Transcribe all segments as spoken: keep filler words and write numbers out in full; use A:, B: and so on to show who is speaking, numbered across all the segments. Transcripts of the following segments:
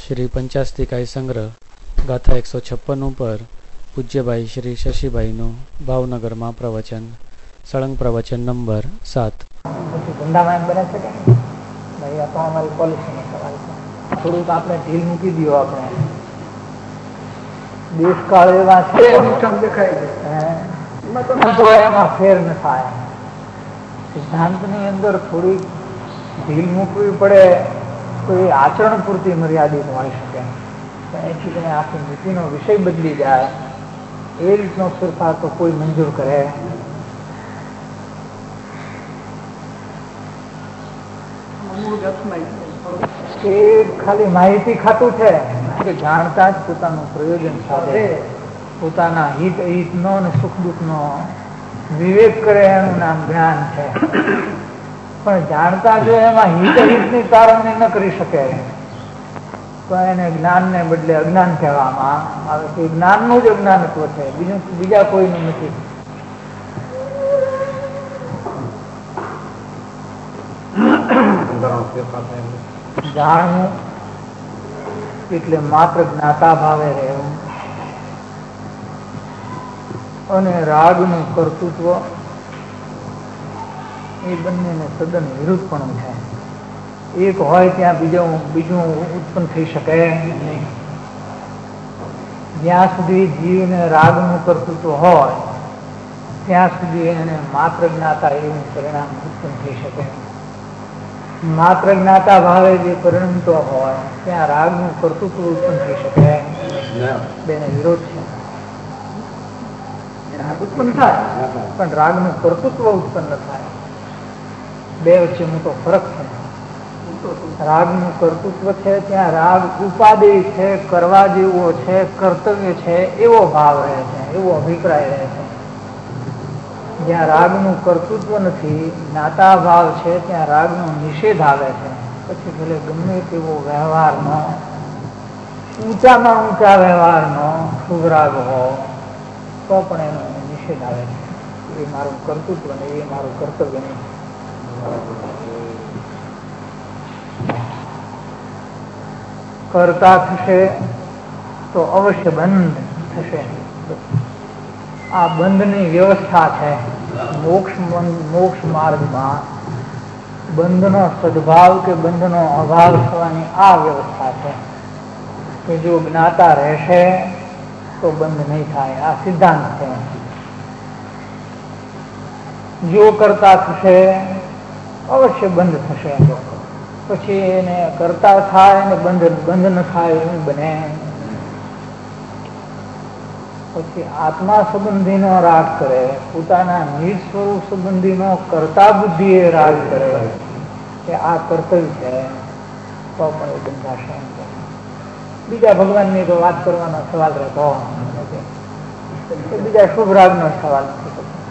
A: श्री पंचास्तिकाय संग्रह गाथा एक सौ छप्पन पर पूज्यभाई श्री शशिभाईનું ભાવનગરમાં પ્રવચન સળંગ પ્રવચન નંબર સાત.
B: ધંધામાં બને છે કે ભાઈ આ તો અમારી પોલિસીનો સવાલ છે. થોડુંક આપણે ઢીલ મૂકી દો. આપણે દેશકાળ એવા છે એમાં ફેર ન થાય. સિદ્ધાંતની અંદર થોડીક ઢીલ મૂકવી પડે તો એ આચરણ પૂરતી મર્યાદિત હોઈ શકે. એથી તમે આખી નીતિનો વિષય બદલી જાય એ રીતનો ફેરફાર તો કોઈ મંજૂર કરે. એ ખાલી માહિતી ખાતું છે કે જાણતા જ પોતાનું પ્રયોજન સાધે, પોતાના હિત હિતનો અને સુખ દુઃખનો વિવેક કરે એનું નામ જ્ઞાન છે. પણ જાણતા જો એમાં હિત હિતની તારવણી ન કરી શકે તો એને જ્ઞાનને બદલે અજ્ઞાન કહેવામાં આવે છે. જ્ઞાનનું જ અજ્ઞાનત્વ છે, બીજું બીજા કોઈનું નથી. જાણવું એટલે માત્ર જ્ઞાતા ભાવે રહેવું અને રાગનું કર્તૃત્વ એ બંનેને તદ્દન વિરુદ્ધપણું છે. એક હોય ત્યાં બીજું બીજું ઉત્પન્ન થઈ શકે નહીં. જ્યાં સુધી જીવને રાગનું કર્તૃત્વ હોય ત્યાં સુધી એને માત્ર જ્ઞાતા એવું પરિણામ ઉત્પન્ન થઈ શકે. માત્ર જ્ઞાતા ભાવે જે પરિણમતો હોય ત્યાં રાગનું કર્તૃત્વ ઉત્પન્ન થઈ શકે. બેને વિરોધ છે. રાગ ઉત્પન્ન થાય પણ રાગનું કર્તૃત્વ ઉત્પન્ન થાય. બે વચ્ચે મોટો ફરક છે. રાગનું કર્તૃત્વ છે ત્યાં રાગ ઉપાદેય છે, કરવા જેવો છે, કર્તવ્ય છે એવો ભાવ રહે છે, એવો અભિપ્રાય રહે છે. જ્યાં રાગનું કર્તૃત્વ નથી, જ્ઞાતા ભાવ છે, ત્યાં રાગનો નિષેધ આવે છે. પછી ભલે ગમે તેવો વ્યવહારનો ઊંચામાં ઊંચા વ્યવહારનો શુભ રાગ હો તો પણ એનો નિષેધ આવે છે. એ મારું કર્તૃત્વ નહીં, એ મારું કર્તવ્ય નહીં. કરતા થશે તો અવશ્ય બંધ થશે. આ બંધની વ્યવસ્થા છે. મોક્ષ મોક્ષ માર્ગમાં બંધનો સદભાવ કે બંધનો અભાવ થવાની આ વ્યવસ્થા છે કે જો જ્ઞાતા રહેશે તો બંધ નહીં થાય. આ સિદ્ધાંત છે. જો કરતા થશે અવશ્ય બંધ થશે. પછી એને કરતા થાય અને બંધ બંધ ન થાય એવું બને. પછી આત્મા સંબંધીનો રાગ કરે, પોતાના નિજ સ્વરૂપ સંબંધીનો કરતા બુદ્ધિ એ રાગ કરે કે આ કર્તવ્ય છે તો પણ એ બંધાશે. બીજા ભગવાનની તો વાત કરવાનો સવાલ રહેતો નથી. બીજા શુભ રાગનો સવાલ નથી.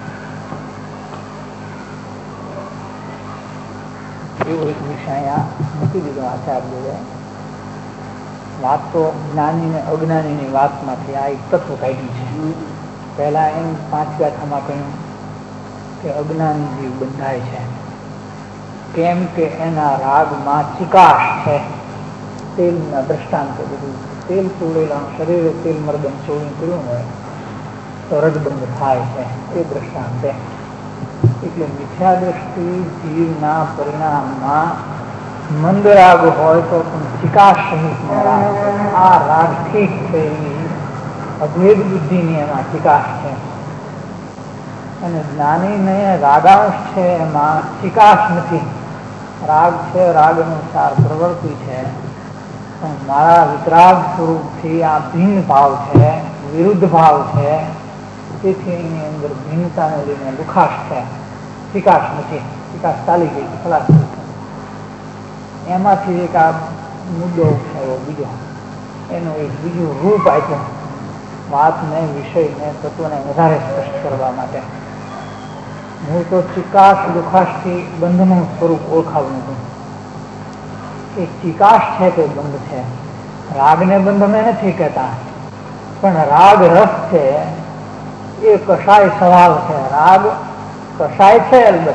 B: એવો એક વિષય અહીંયા મૂકી દીધો આચાર્ય. વાત તો જ્ઞાની ને અજ્ઞાનીની વાતમાંથી આ એક તત્વ કાઢ્યું છે. પહેલા એમ પાંચ ગાથામાં કહ્યું કે અજ્ઞાની જીવ બંધાય છે કેમ કે એના રાગમાં ચિકાશ છે. તેલના દ્રષ્ટાંત બધું તેલ ચોળેલા શરીરે તેલ મર્દન ચોળી કર્યું હોય તો રજબંધ થાય છે. એ દ્રષ્ટાંત છે. એટલે મિથ્યા દ્રષ્ટિ જીવના પરિણામમાં મંદ રાગ હોય તો પણ ચિકાશ સહિત રાગ. આ રાગ ઠીક છે, અભેદ બુદ્ધિની એમાં ચિકાશ છે. અને જ્ઞાનીને રાગાંશ છે એમાં ચિકાશ નથી. રાગ છે, રાગ અનુસાર પ્રવૃત્તિ છે, પણ મારા વિતરાગ સ્વરૂપથી આ ભિન્ન ભાવ છે, વિરુદ્ધ ભાવ છે. તેથી એની અંદર ભિન્નતાને લઈને દુખાશ છે, ચિકાશ નથી. ચિકાશ ચાલી ગઈ, ખલાસ થઈ. એમાંથી એક આ મુદ્દો થયો બીજો, એનું એક બીજું રૂપ આપ્યું વાતને, વિષયને, તત્વને વધારે સ્પષ્ટ કરવા માટે. હું તો ચિકાશ દુખાશથી બંધનું સ્વરૂપ ઓળખાવ્યું હતું. એ ચિકાશ છે તે બંધ છે. રાગને બંધ અમે નથી કહેતા, પણ રાગ રસ છે એ કષાય સ્વભાવ છે. રાગ કષાય છે અલબત્ત,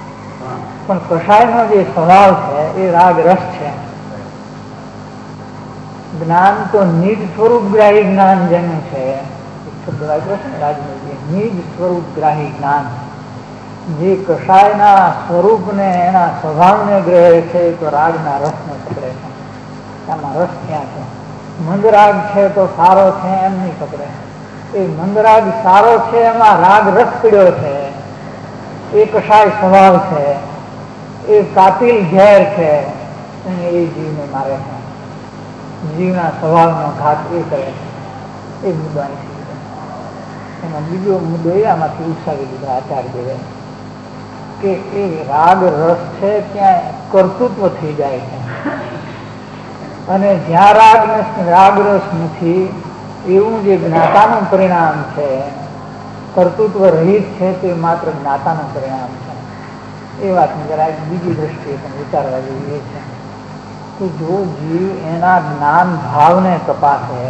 B: પણ કષાયનો જે સ્વભાવ છે એ રાગ રસ છે. જ્ઞાન તો નિજ સ્વરૂપગ્રાહી જ્ઞાન જેનું છે, શબ્દ વાપર્યો છે ને રાજનીતિ, નિજ સ્વરૂપગ્રાહી જ્ઞાન, જે કષાયના સ્વરૂપને એના સ્વભાવને ગ્રહે છે, તો રાગના રસને પકડે છે. આમાં રસ ક્યાં છે? મંદરાગ છે તો સારો છે એમ નહીં પકડે. એ મંદરાગ સારો છે એમાં રાગ રસ પીડ્યો છે, એ કષાય સ્વભાવ છે, એ કાતિલ ઝેર છે, અને એ જીવને મારે છે. જીવના સ્વભાવનો ઘાત એ કરે છે. એ મુદ્દો અહીં એમાં બીજો મુદ્દો એ આમાંથી ઉછાવી દીધો આચાર્ય કે એ રાગ રસ છે ત્યાં કર્તૃત્વ થઈ જાય છે, અને જ્યાં રાગ રાગ રસ નથી એવું જે જ્ઞાતાનું પરિણામ છે, કર્તૃત્વ રહિત છે, તે માત્ર જ્ઞાતાનું પરિણામ છે. એ વાતની જરા બીજી દ્રષ્ટિએ પણ વિચારવા જેવી એ છે કે જો જીવ એના જ્ઞાન ભાવને તપાસે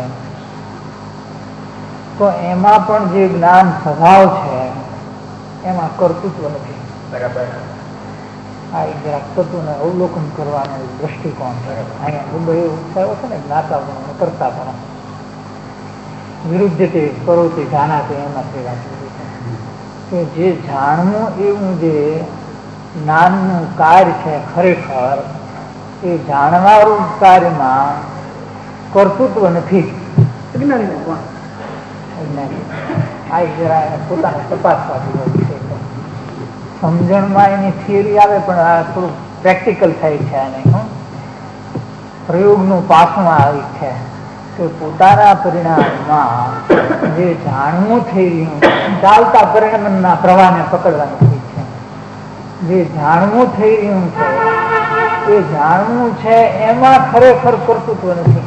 B: તો એમાં પણ જે જ્ઞાન સ્વભાવ છે એમાં કર્તૃત્વ નથી.
C: બરાબર.
B: આ એક જરાક તત્વને અવલોકન કરવાનો દ્રષ્ટિકોણ છે. અહીંયા મુદ્દો એ ઉત્સાહ છે ને જ્ઞાતાપણો કરતાપણો વિરુદ્ધ તે કરોતી જાણાતે એમાંથી વાત કરી છે કે જે જાણવું એવું જે જ્ઞાનનું કાર્ય છે, ખરેખર એ જાણવારૂપ કાર્યમાં કર્તૃત્વ નથી. આ જરા પોતાને તપાસવા જેવો વિષય છે. સમજણમાં એની થિયરી આવે પણ આ થોડું પ્રેક્ટિકલ થાય છે. આને પ્રયોગનું પાસું આવી છે કે પોતાના પરિણામમાં જે જાણવું થઈ રહ્યું, ચાલતા પરિણામના પ્રવાહને પકડવાની થઈ છે, જે જાણવું થઈ રહ્યું છે એ જાણવું છે એમાં ખરેખર કર્તૃત્વ નથી.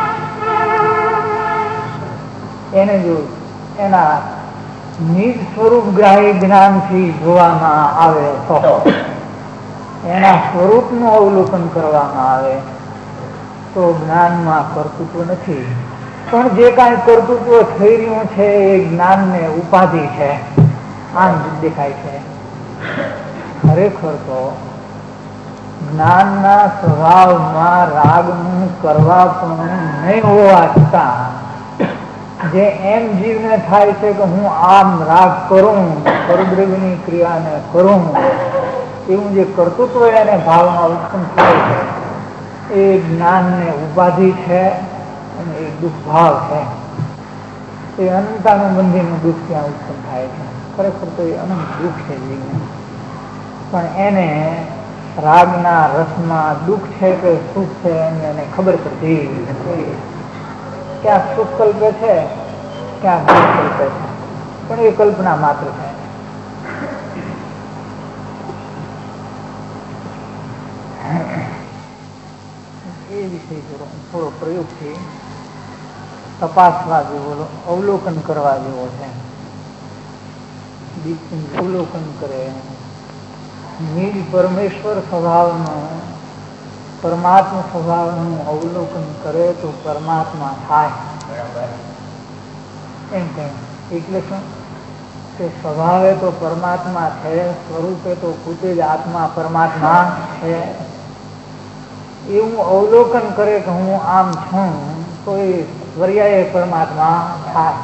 B: એને જો એના નિજ સ્વરૂપગ્રાહી જ્ઞાનથી જોવામાં આવે તો, એના સ્વરૂપનું અવલોકન કરવામાં આવે તો જ્ઞાનમાં કર્તૃત્વ નથી. પણ જે કાંઈ કર્તૃત્વ થઈ રહ્યું છે એ જ્ઞાનને ઉપાધિ છે, આમ દેખાય છે. ખરેખર તો જ્ઞાનના સ્વભાવમાં રાગનું કરવા પણ નહીં હોવા છતાં જે એમ જીવને થાય છે કે હું આમ રાગ કરું, પરદ્રવ્યની ક્રિયાને કરું, એવું જે કર્તૃત્વ એને ભાવમાં ઉત્પન્ન થાય છે એ જ્ઞાનને ઉપાધિ છે અને એ દુઃખ ભાવ છે. એ અનંતાનુબંધીનું દુઃખ ત્યાં ઉત્પન્ન થાય છે. ખરેખર તો એ અનંત દુઃખ છે જીવને. પણ એને રાગના રસમાં દુઃખ છે કે સુખ છે એની એને ખબર પડતી નથી. ક્યાંક સુખ કલ્પે છે, ક્યાંક દુઃખ કલ્પે છે, પણ એ કલ્પના માત્ર છે. એ વિષય થોડો પ્રયોગથી તપાસવા જેવો, અવલોકન કરવા જેવો છે. અવલોકન કરે નિજ પરમેશ્વર સ્વભાવનું, પરમાત્મા સ્વભાવનું અવલોકન કરે તો પરમાત્મા થાય. એમ કહે એટલે શું કે સ્વભાવે તો પરમાત્મા છે, સ્વરૂપે તો પોતે જ આત્મા પરમાત્મા છે. એવું અવલોકન કરે કે હું આમ છું તો એ પર્યાય પરમાત્મા થાય.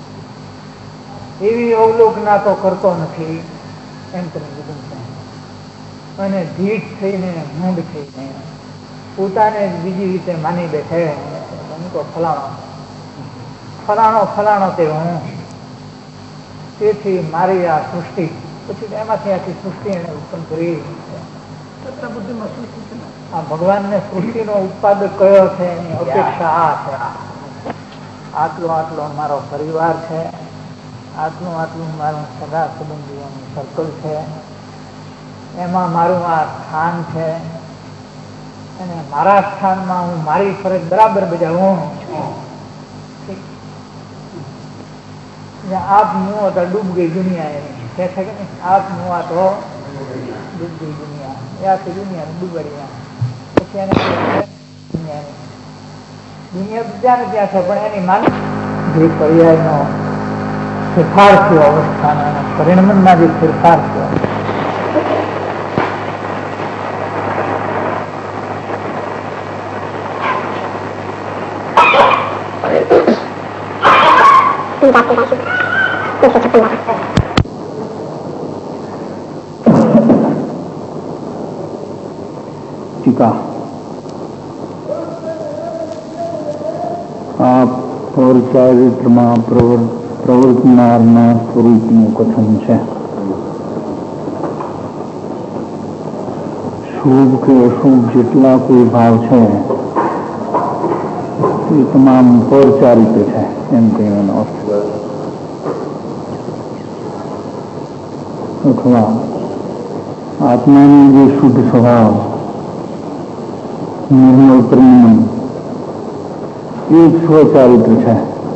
B: એવી અવલોકના તો કરતો નથી એમ તમે કીધું છે. અને ધીટ થઈને મૂંડ થઈને પોતાને જ બીજી રીતે માની બેઠે હું તો ફલાણો ફલાણો ફલાણો તે હું, તેથી મારી આ સૃષ્ટિ, પછી એમાંથી આખી સૃષ્ટિ એને ઉત્પન્ન કરી. આ ભગવાનને સૃષ્ટિનો ઉત્પાદક કયો છે એની અપેક્ષા આ છે. આટલો આટલો મારો પરિવાર છે, આટલું આટલું મારું સગા સંબંધીઓનું સર્કલ છે, એમાં મારું આ સ્થાન છે, અને મારા સ્થાનમાં હું મારી ફરજ બરાબર બજાવું છું. આપ મુઓ તો ડૂબ ગઈ દુનિયા એની કહે છે કે આપ મુઆ તો ડૂબ ગઈ દુનિયા, એ આખી દુનિયાને ડૂબાડી. પછી એને દુનિયાની દુનિયા તો ત્યાં ને ત્યાં છે, પણ એની માન જે પર્યાયનો ફેરફાર થયો અવસ્થાનો, પરિણમનના જે ફેરફાર થયો,
C: ટીકા આ પરચારિત્રમાં પ્રવર્તનારના સ્વરૂપનું કથન છે. શુભ કે અશુભ જેટલા કોઈ ભાવ છે એ તમામ પરચારિત્ર છે એમ કહેવાનો અર્થ. અથવા આત્માનું જે શુદ્ધ સ્વભાવ, નિર્મળ પરિણામ એ સ્વચારિત્ર છે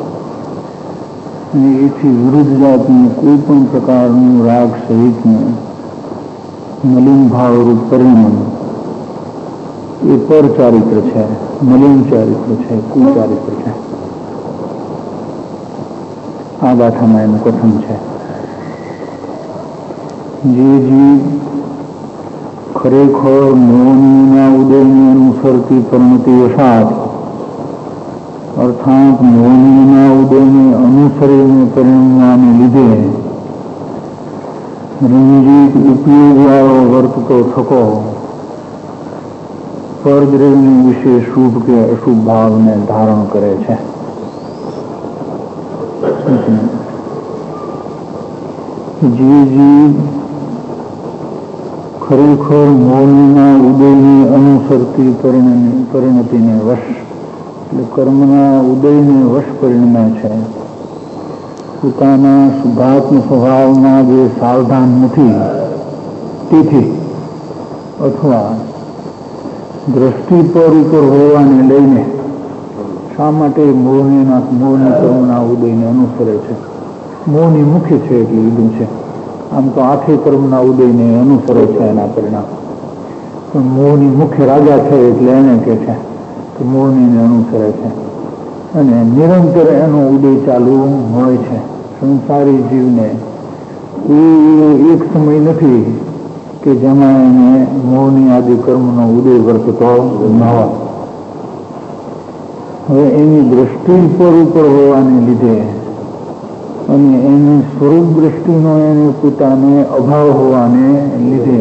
C: અને એથી વિરુદ્ધ જાતનું કોઈ પણ પ્રકારનું રાગ સહિતનું મલિન ભાવરૂપ પરિણામ એ પરચારિત્ર છે, મલિન ચારિત્ર છે, કુચારિત્ર છે. આ ગાથામાં એનું કથન છે. જે જીવ ખરેખર મોહનીના ઉદયને અનુસરતી પરિણતિ વસાત અર્થાત મોહનીના ઉદયને અનુસરીને પરિણમવાને લીધે રંજીત ઉપયોગવાળો વર્તતો થકો પરદ્રવ્ય વિશે શુભ કે અશુભ ભાવને ધારણ કરે છે. જે જીવ ખરેખર મોહનીના ઉદયની અનુસરતી પરિણતિને વશ એટલે કર્મના ઉદયને વશ પરિણમે છે, પોતાના શુદ્ધાત્મ સ્વભાવમાં જે સાવધાન નથી તેથી અથવા દ્રષ્ટિ પર ઉપર હોવાને લઈને શા માટે મોહનીના મોહની કર્મના ઉદયને અનુસરે છે. મોહની મુખ્ય છે એટલે લીધું છે. આમ તો આખે કર્મના ઉદયને અનુસરે છે એના પરિણામ, પણ મોહની મુખ્ય રાજા છે એટલે એને કહે છે કે મોહનીને અનુસરે છે અને નિરંતર એનો ઉદય ચાલુ હોય છે. સંસારી જીવને એવો એક સમય નથી કે જેમાં એને મોહની આદિ કર્મનો ઉદય વર્તતો ન હોય. હવે એની દ્રષ્ટિ પર ઉપર હોવાને લીધે અને એની સ્વરૂપ દ્રષ્ટિનો એને પોતાને અભાવ હોવાને લીધે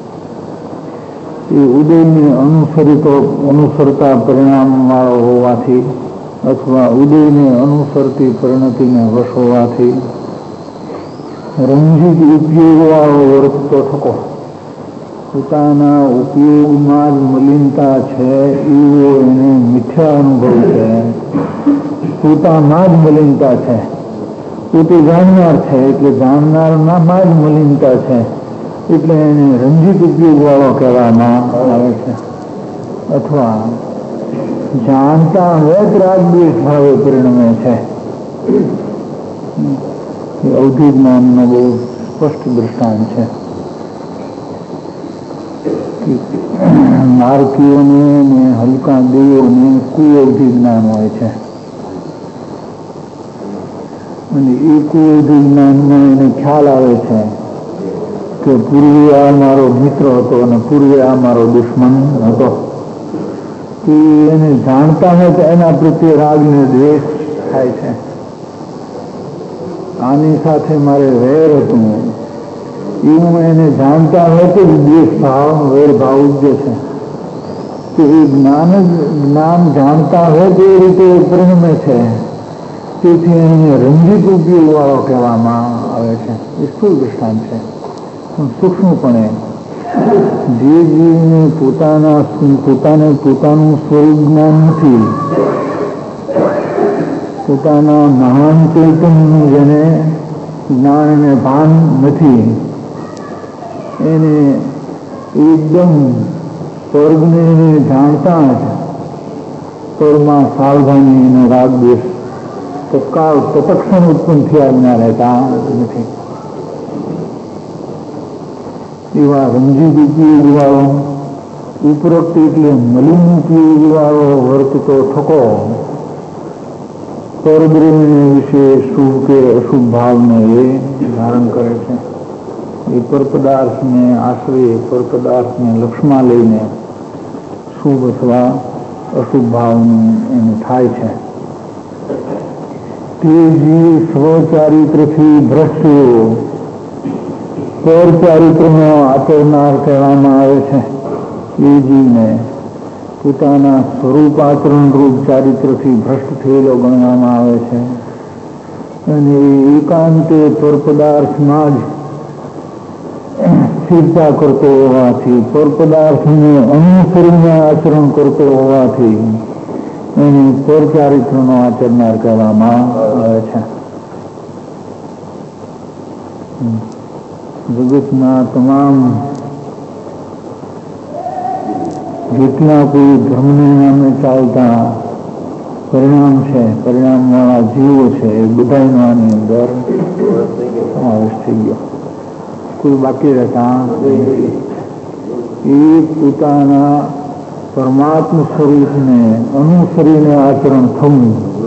C: એ ઉદયને અનુસરિતો અનુસરતા પરિણામવાળો હોવાથી અથવા ઉદયને અનુસરતી પરિણતિને વશ હોવાથી રંજીત ઉપયોગવાળો વર્તતો થકો પોતાના ઉપયોગમાં જ મલિનતા છે એવો એને મિથ્યા અનુભવ છે. પોતામાં જ મલિનતા છે, પોતે જાણનાર છે એટલે જાણનારમાં જ મલિનતા છે એટલે એને રંજીત ઉપયોગવાળો કહેવામાં આવે છે. અથવા જાણતા હોય રાગદ્વેષ ભાવે પરિણમે છે. એ અવધિ જ્ઞાનનો બહુ સ્પષ્ટ દૃષ્ટાંત છે. માર્ગીઓને ને હલકા દેવોને કુઅવધિ જ્ઞાન હોય છે અને એ કુઅવધિ જ્ઞાનમાં એને ખ્યાલ આવે છે કે પૂર્વે આ મારો મિત્ર હતો અને પૂર્વે આ મારો દુશ્મન હતો. કે એને જાણતા હોય તો એના પ્રત્યે રાગ ને દ્વેષ થાય છે. આની સાથે મારે વેર હતું એવું એને જાણતા હોય તો દ્વેષ ભાવ વેર ભાવ ઉપજે છે. કે એ જ્ઞાન જ જ્ઞાન જાણતા હોય તો એ રીતે પરિણમે છે. તેથી એને રંજીત ઉપયોગવાળો કહેવામાં આવે છે. એ સ્થૂળ દૃષ્ટાંત છે. પણ સૂક્ષ્મપણે જે જીવને પોતાના પોતાને પોતાનું સ્વરૂપ જ્ઞાન નથી, પોતાના મહાન ચૈતન્યનું જેને જ્ઞાન અને ભાન નથી, એને એકદમ સ્વર્ગને જાણતા જ પરમાં સાવધાની અને રાગદ્વેષ તત્કાળ તત્ક્ષણ ઉત્પન્ન થયા વિના રહેતા નથી. એવા રંજીત ઉપયોગવાળો ઉપરોક્ત એટલે મલિન ઉપયોગવાળો વર્તતો થકો પરદ્રવ્ય વિશે શુભ કે અશુભ ભાવને એ ધારણ કરે છે. એ પરપદાર્થને આશ્રય પરપદાર્થને લક્ષમાં લઈને શુભ અથવા અશુભ ભાવનું એનું થાય છે. તે જીવ સ્વચારિત્રથી ભ્રષ્ટ પર ચારિત્રનો આચરનાર કહેવામાં આવે છે. એ જીવને પોતાના સ્વરૂપ આચરણ રૂપ ચારિત્રથી ભ્રષ્ટ થયેલો ગણવામાં આવે છે. અને એકાંતે પરપદાર્થમાં જ સ્થિરતા કરતો હોવાથી, પરપદાર્થને અનુસરીને આચરણ કરતો હોવાથી એને પરચારિત્રનો આચરનાર કહેવામાં આવે છે. જગતના તમામ જેટલા કોઈ ધર્મને નામે ચાલતા પરિણામ છે, પરિણામવાળા જીવો છે, એ બધાનો આની અંદર સમાવેશ થઈ ગયો. કોઈ બાકી રહેતા એ પોતાના પરમાત્મ સ્વરૂપને અનુસરીને આચરણ થવું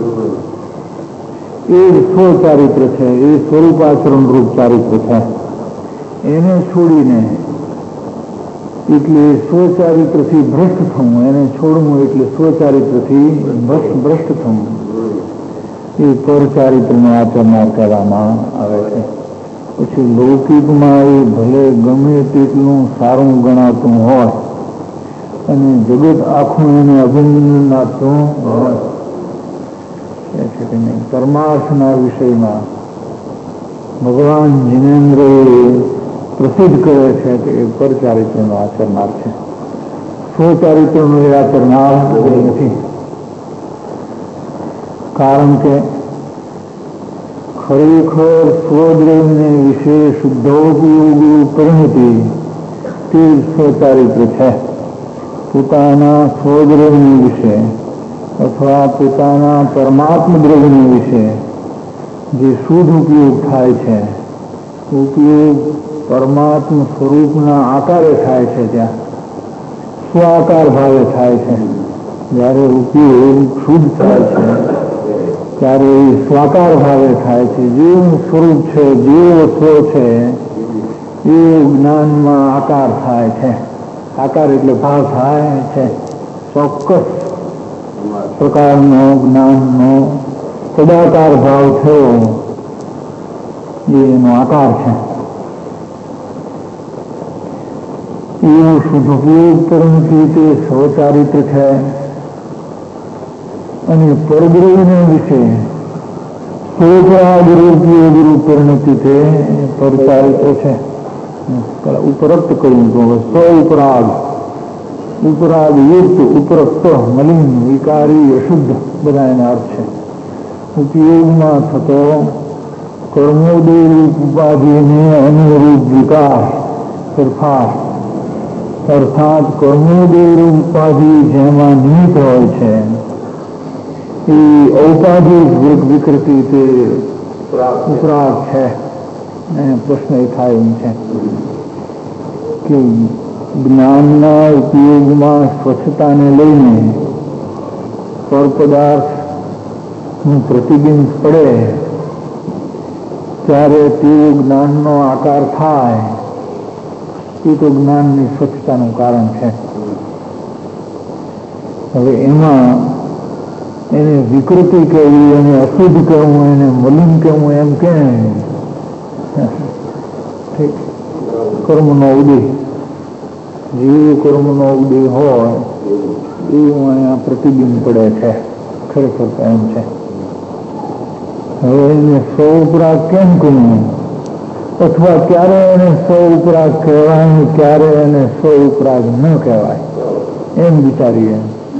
C: એ સ્વચારિત્ર છે, એ સ્વરૂપ આચરણ રૂપ ચારિત્ર છે. એને છોડીને એટલે સ્વચારિત્રથી ભ્રષ્ટ થવું, એને છોડવું એટલે સ્વચારિત્રથી ભ્રષ્ટ થવું એ પરચારિત્રને આચરનાર કહેવામાં આવે છે. પછી લૌકિકમાં એ ભલે ગમે તેટલું સારું ગણાતું હોય અને જગત આખું એને અભિનંદન આપતું હોય છે કે નહીં. પરમાર્થના વિષયમાં ભગવાન જીનેન્દ્રએ પ્રસિદ્ધ કરે છે કે એ પરચારિત્રનો આચરનાર છે, સ્વચારિત્રનો એ આચરનાર નથી. કારણ કે ખરેખર સ્વદ્રવ્યને વિશે શુદ્ધોપયોગી પરિણતિ તે સ્વચારિત્ર છે. પોતાના સ્વદ્રવ્ય વિશે અથવા પોતાના પરમાત્મ દ્રવ્ય વિશે જે શુદ્ધ ઉપયોગ થાય છે, ઉપયોગ પરમાત્મ સ્વરૂપના આકારે થાય છે, ત્યાં સ્વાકાર ભાવે થાય છે. જ્યારે ઉપયોગ શુદ્ધ થાય છે ત્યારે એ સ્વાકાર ભાવે થાય છે. જેવું સ્વરૂપ છે, જેવો સ્વ છે એ જ્ઞાનમાં આકાર થાય છે. આકાર એટલે ભાવ થાય છે. ચોક્કસ પ્રકારનો જ્ઞાનનો સદાકાર ભાવ થયો એ એનો આકાર છે. એવું શુદ્ધ ઉપયોગ પરંતુ તે સ્વચારિત્ર છે. અને પરદ્રવ્યને વિશે સ્વપરાગરૂપ પરિણતિ તે પરચારિત્ર છે. ઉપરક્ત કર્યું તો સ્વ ઉપરાગ, ઉપરાગ યુક્ત, ઉપરક્ત, મલિન, વિકારી, અશુદ્ધ બધા એના અર્થ છે. ઉપયોગમાં થતો કર્મોદય રૂપ ઉપાધિને અનુરૂપ વિકાસ ફેરફાર, અર્થાત કર્મોદય રૂપ ઉપાધિ જેમાં નિમિત્ત હોય છે એ ઔપાધિક વિકૃતિ તે ઉપરાગ છે. પ્રશ્ન એ થાય એમ છે કે જ્ઞાનના ઉપયોગમાં સ્વચ્છતાને લઈને પરપદાર્થનું પ્રતિબિંબ પડે ત્યારે તેવો જ્ઞાનનો આકાર થાય એ તો જ્ઞાનની સ્વચ્છતાનું કારણ છે. હવે એમાં એને વિકૃતિ કહેવી, એને અશુદ્ધ કહેવું, એને મલિન કહેવું એમ કે કર્મનો ઉદય, જેવું કર્મનો ઉદય હોય એવું અહીંયા પ્રતિબિંબ પડે છે. ખરેખર એમ છે. હવે એને સો ઉપરાગ કેમ કહ્યું, અથવા ક્યારે એને સો ઉપરાગ કહેવાય, ક્યારે એને સો ઉપરાગ ન કહેવાય એમ વિચારીએ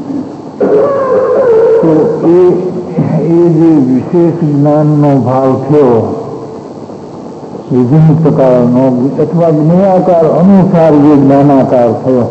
C: તો એ એ જે વિશેષ જ્ઞાનનો ભાવ થયો વિભિન્ન પ્રકારનો અથવા જ્ઞાનાકાર અનુસાર જે જ્ઞાનાકાર થયો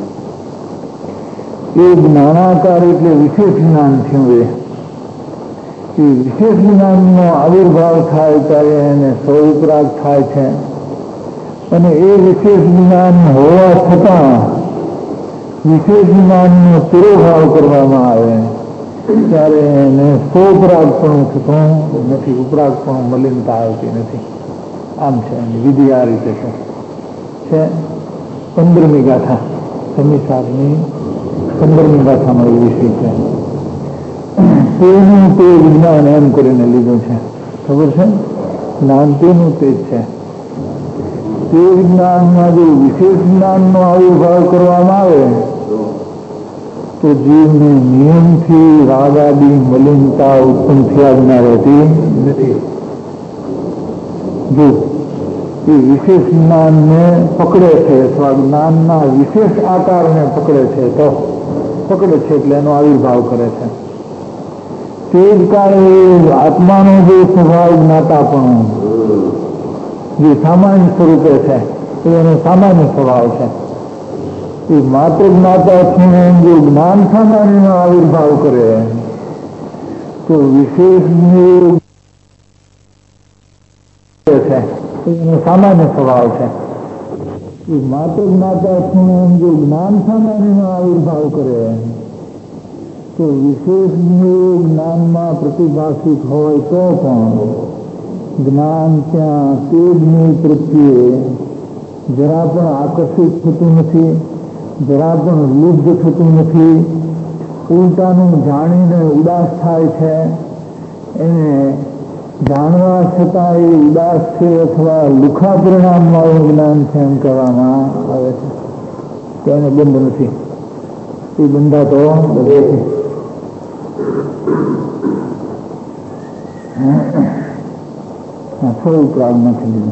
C: એ જ્ઞાનાકાર એટલે વિશેષ જ્ઞાન થયું. એ વિશેષ જ્ઞાનનો આવિર્ભાવ થાય ત્યારે એને સ્વઉપરાગ થાય છે. અને એ વિશેષ જ્ઞાન હોવા છતાં વિશેષ જ્ઞાનનો તિરોભાવ કરવામાં આવે ત્યારે એને સ્વઉપરાગપણું થતું નથી, ઉપરાગપણું મલિનતા આવતી નથી. આમ છે એની વિધિ આ રીતે છે. છે પંદરમી ગાથા, સમીસારની પંદરમી ગાથાનો એ વિષય છે. તેનું તે જ્ઞાન એમ કરીને લીધું છે. ખબર છે? જ્ઞાન તેનું તે જ છે. તે જ્ઞાનમાં જો વિશેષ જ્ઞાનનો આવિર્ભાવ કરવામાં આવે તો જીવને નિયમથી રાગાદી મલિનતા ઉત્પન્ન થયા વિના રહેતી નથી. જો એ વિશેષ જ્ઞાનને પકડે છે અથવા જ્ઞાનના વિશેષ આકારને પકડે છે તો પકડે છે એટલે એનો આવિર્ભાવ કરે છે. તે જ કારણે આત્માનો જે સ્વભાવ જ્ઞાતાપણું જે સામાન્ય સ્વરૂપે છે એનો સામાન્ય સ્વભાવ છે. એ માત્ર જ્ઞાતા છે જો જ્ઞાન સામાન્યનો આવિર્ભાવ કરે તો વિશેષ છે એનો સામાન્ય સ્વભાવ છે. એ માત્ર જ્ઞાતા છે જો જ્ઞાન સામાન્યનો આવિર્ભાવ કરે તો વિશેષ જ્ઞાનમાં પ્રતિભાષિત હોય તો પણ જ્ઞાન ત્યાં તે જ્ઞેય પ્રત્યે જરા પણ આકર્ષિત થતું નથી, જરા પણ લુબ્ધ થતું નથી. ઉલટાનું જાણીને ઉદાસ થાય છે. એને જાણવા છતાં એ ઉદાસ છે અથવા લુખા પરિણામવાળું જ્ઞાન છે એમ કહેવામાં આવે છે. તો એને બંધ નથી, એ બંધાતો નથી. થોડું પ્રાગ નથી લીધું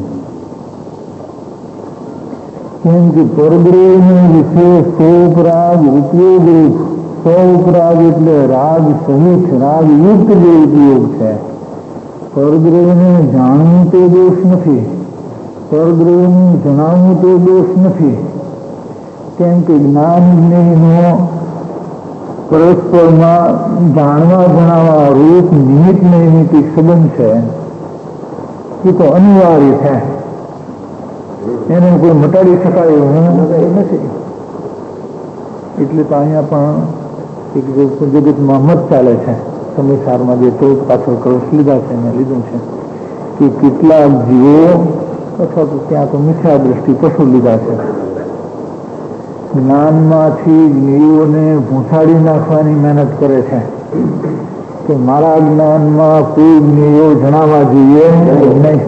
C: કેમ કે પરબ્રહ્મ વિશે સોપરાગ ઉપયોગ સોપરાગ એટલે રાગ સહિત રાગયુક્ત જે ઉપયોગ છે. પરબ્રહ્મને જાણવું તે દોષ નથી, પરબ્રહ્મનું જણાવવું તે દોષ નથી. કેમ કે જ્ઞાન જ્ઞેયનો પરસ્પરમાં જાણવા જણાવવા રૂપ નિમિત્ત નૈમિતિક સંબંધ છે. એ તો અનિવાર્ય છે, એને કોઈ મટાડી શકાય એવું નથી. એટલે તો અહીંયા પણ એક જગતમાં મત ચાલે છે. સમયસારમાં જે ચૌદ પાછળ કળશ લીધા છે એને લીધું છે કે કેટલાક જીવો અથવા તો ત્યાં તો મિથ્યા દ્રષ્ટિ પશુ લીધા છે. જ્ઞાનમાંથી જ્ઞેયોને ભૂંસાડી નાખવાની મહેનત કરે છે કે મારા જ્ઞાનમાં કોઈ જ્ઞેયો જણાવવા જોઈએ નહીં.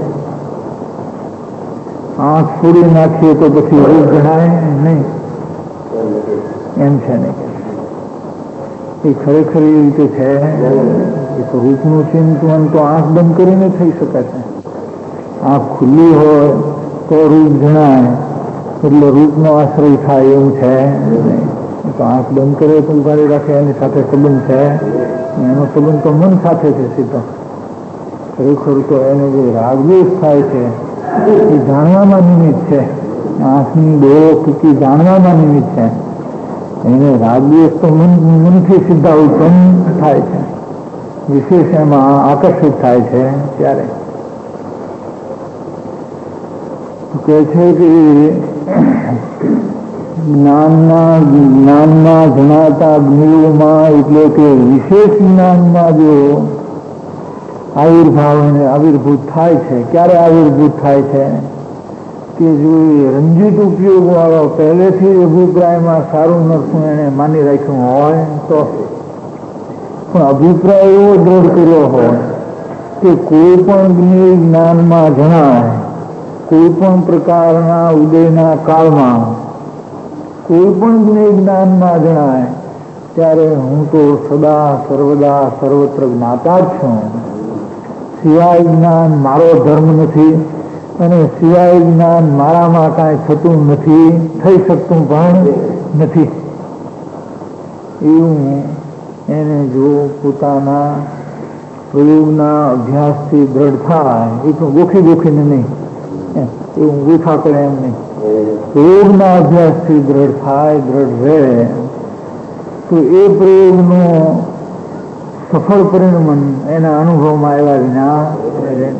C: આંખ ફોડી નાખીએ તો પછી રૂપ જણાય નહીં એમ છે ને. એ ખરેખર એ રીતે છે. એ તો રૂપનું ચિંતન તો આંખ બંધ કરીને થઈ શકે છે. આંખ ખુલ્લી હોય તો રૂપ જણાય એટલે રૂપનો આશ્રય થાય એવું છે. તો આંખ બંધ કરે તો ઉઘાડી રાખે એની સાથે સંબંધ છે. એનો સંબંધ તો મન સાથે છે સીધો. ખરેખર તો એને જે રાગદ્વેષ થાય છે એ જાણવામાં નિમિત્ત છે. આંખની ડોળો કીકી જાણવામાં નિમિત્ત છે. એને રાગદ્વેષ તો મન મનથી સીધા ઉત્પન્ન થાય છે. વિશેષ એમાં આકર્ષિત થાય છે ત્યારે કહે છે કે જ્ઞાનના જ્ઞાનના જણાતા જ્ઞેયોમાં એટલે કે વિશેષ જ્ઞાનમાં જો આવિર્ભાવ અને આવિર્ભૂત થાય છે. ક્યારે આવિર્ભૂત થાય છે કે જો એ રંજિત ઉપયોગ વાળો પહેલેથી અભિપ્રાયમાં સારું નરસું એને માની રાખ્યું હોય તો, પણ અભિપ્રાય એવો દ્રઢ કર્યો હોય કે કોઈ પણ જ્ઞેય જ્ઞાનમાં જણાય, કોઈ પણ પ્રકારના ઉદયના કાળમાં કોઈ પણ જ્ઞેય જ્ઞાનમાં જણાય ત્યારે હું તો સદા સર્વદા સર્વત્ર જ્ઞાતા જ છું. સિવાય જ્ઞાન મારો ધર્મ નથી અને સિવાય જ્ઞાન મારામાં કાંઈ થતું નથી, થઈ શકતું પણ નથી. એવું એને જો પોતાના પ્રયોગના અભ્યાસથી દ્રઢ થાય, એ પણ ગોખી ગોખીને નહીં, એવું ગોખા કરે એમ નહીં, પ્રયોગના અભ્યાસથી દ્રઢ થાય, દ્રઢ રહે તો એ પ્રયોગનો સફળ પરિણમન એના અનુભવમાં આવ્યા વિના રહે.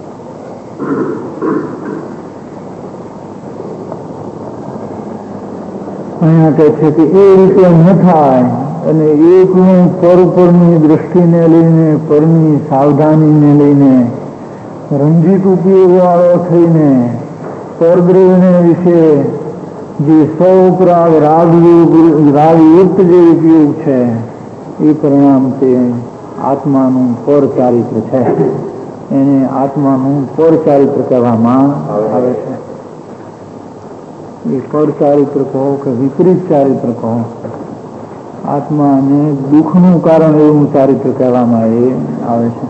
C: અહીંયા કહે છે કે એ રીતે ન થાય અને એકનું પર પરની દ્રષ્ટિને લઈને, પરની સાવધાનીને લઈને, રંજિત ઉપયોગ વાળો થઈને પરદ્રવ્યને વિશે જે સૌપ્રાગ રાગયુક્ત રાગયુક્ત જે ઉપયોગ છે એ પરિણામ તે આત્માનું પર ચારિત્ર છે, એને આત્માનું પર ચારિત્ર કહેવામાં આવે છે. એ પર ચારિત્ર કહો કે વિપરીત ચારિત્ર કહો, આત્માને દુઃખનું કારણ એવું ચારિત્ર કહેવામાં આવે છે.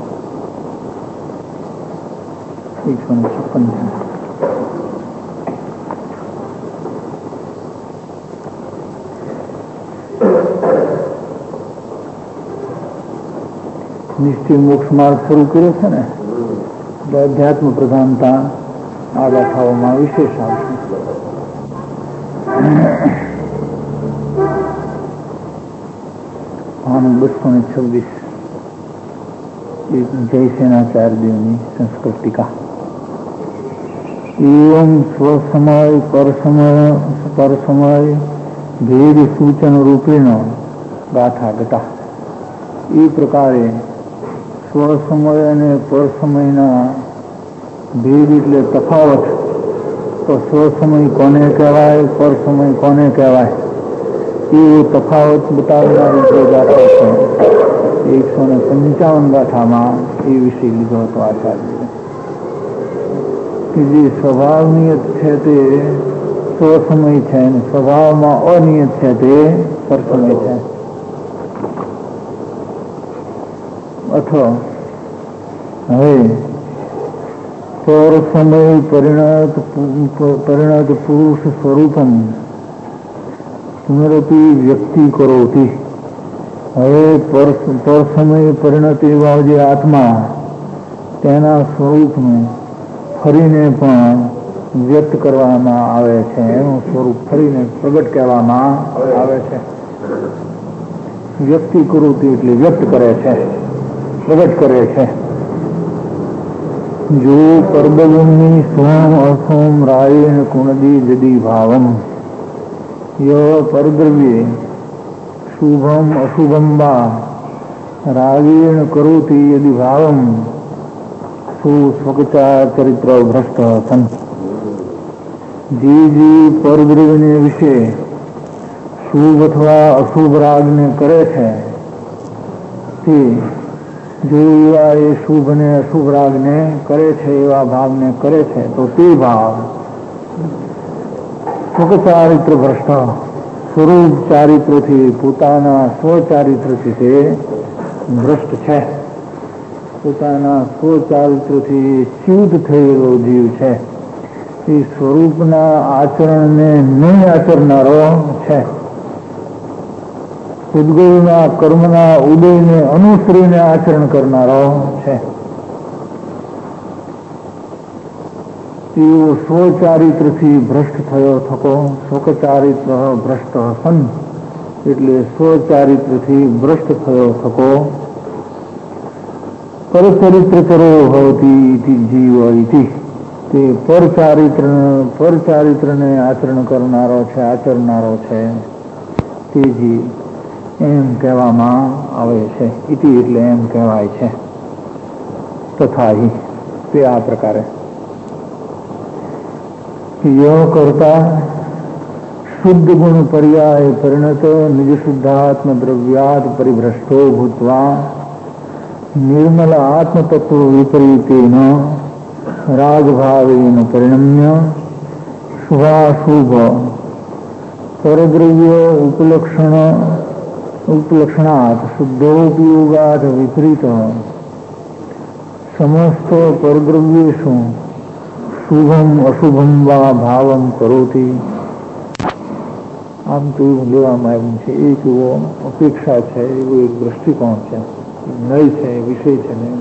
C: એકસો ને છપ્પન છે. નિશ્ચય મોક્ષ માર્ગ શરૂ કર્યો છે ને, અધ્યાત્મ પ્રધાનતા આ ગાથાઓમાં વિશેષ આવશે. આનું બસો ને છવ્વીસ જયસેનાચાર્યદેવની સંસ્કૃત ટીકા. એવં સ્વસમય પરસમય પરસમય ભેદ સૂચન રૂપેણ ગાથા ગતા. એ પ્રકારે સ્વસમય અને પરસમયના ભેદ એટલે તફાવત, તો સ્વસમય કોને કહેવાય, પરસમય કોને કહેવાય, એ તફાવત બતાવનારી જે ગાથા છે એકસો ને પંચાવન ગાથામાં એ વિષય લીધો હતો આચાર્ય કે જે સ્વભાવનિયત છે તે સ્વસમય છે અને સ્વભાવમાં અનિયત છે તે પરસમય છે. અથવા હવે પરસમય પરિણત પરિણત પુરુષ સ્વરૂપમ પુનરપી વ્યક્તિ કરોતિ. હવે પરસમય પરિણત એવા જે આત્મા તેના સ્વરૂપનું ફરીને પણ વ્યક્ત કરવામાં આવે છે, એનું સ્વરૂપ ફરીને પ્રગટ કહેવામાં આવે છે. વ્યક્તિ કરોતિ એટલે વ્યક્ત કરે છે, પ્રગટ કરે છે. જો પરબલની સોમ અસોમ રાયેણ કુણદી જદી ભાવમ ય પરદ્રવ્યે શુભમ અશુભમ વા રાગેણ કરોતિ યદિ ભાવમ સુ સ્વકચાર ચરિત્ર ભ્રષ્ટ સન. જે જે પરદ્રવ્યને વિશે શુભ અથવા અશુભ રાગને કરે છે તે જો એવા એ શુભ ને અશુભ રાગને કરે છે, એવા ભાવને કરે છે, તો તે ભાવ સ્વચારિત્ર ભ્રષ્ટ સ્વરૂપ ચારિત્રથી પોતાના સ્વચારિત્રથી તે ભ્રષ્ટ છે. પોતાના સ્વચારિત્રથી ચ્યુત થયેલો જીવ છે. એ સ્વરૂપના આચરણને નહીં આચરનારો છે. ઉદ્ગલના કર્મના ઉદયને અનુસરીને આચરણ કરનારો છે. તેઓ સ્વચારિત્રથી ભ્રષ્ટ થયો થકો. સ્વચારિત્ર ભ્રષ્ટ સન એટલે સ્વચારિત્રથી ભ્રષ્ટ થયો થકો. પરચરિત્ર કરો હોતી જીવ ઇતિ. તે પરચારિત્ર પરચારિત્રને આચરણ કરનારો છે, આચરનારો છે તે જીવ એમ કહેવામાં આવે છે. ઇતિ એટલે એમ કહેવાય છે. તથા તે આ પ્રકારે ય કરતા શુદ્ધ ગુણ પર્યાય પરિણત નિજ શુદ્ધાત્મ દ્રવ્યાદ પરિભ્રષ્ટો ભૂત્વા નિર્મલ આત્મતત્વ વિપરીતેન રાગભાવેન પરિણમ્ય શુભાશુભ પરદ્રવ્ય ઉપલક્ષણ ઉપલક્ષણાત શુદ્ધોપયોગાત વિપરીત સમસ્ત પરદ્રવ્યેષુ શુભમ અશુભમ વા ભાવમ કરોતિ. આમ તો એવું લેવામાં આવ્યું છે, એક એવો અપેક્ષા છે, એવો એક દ્રષ્ટિકોણ છે, નય છે, વિષય છે ને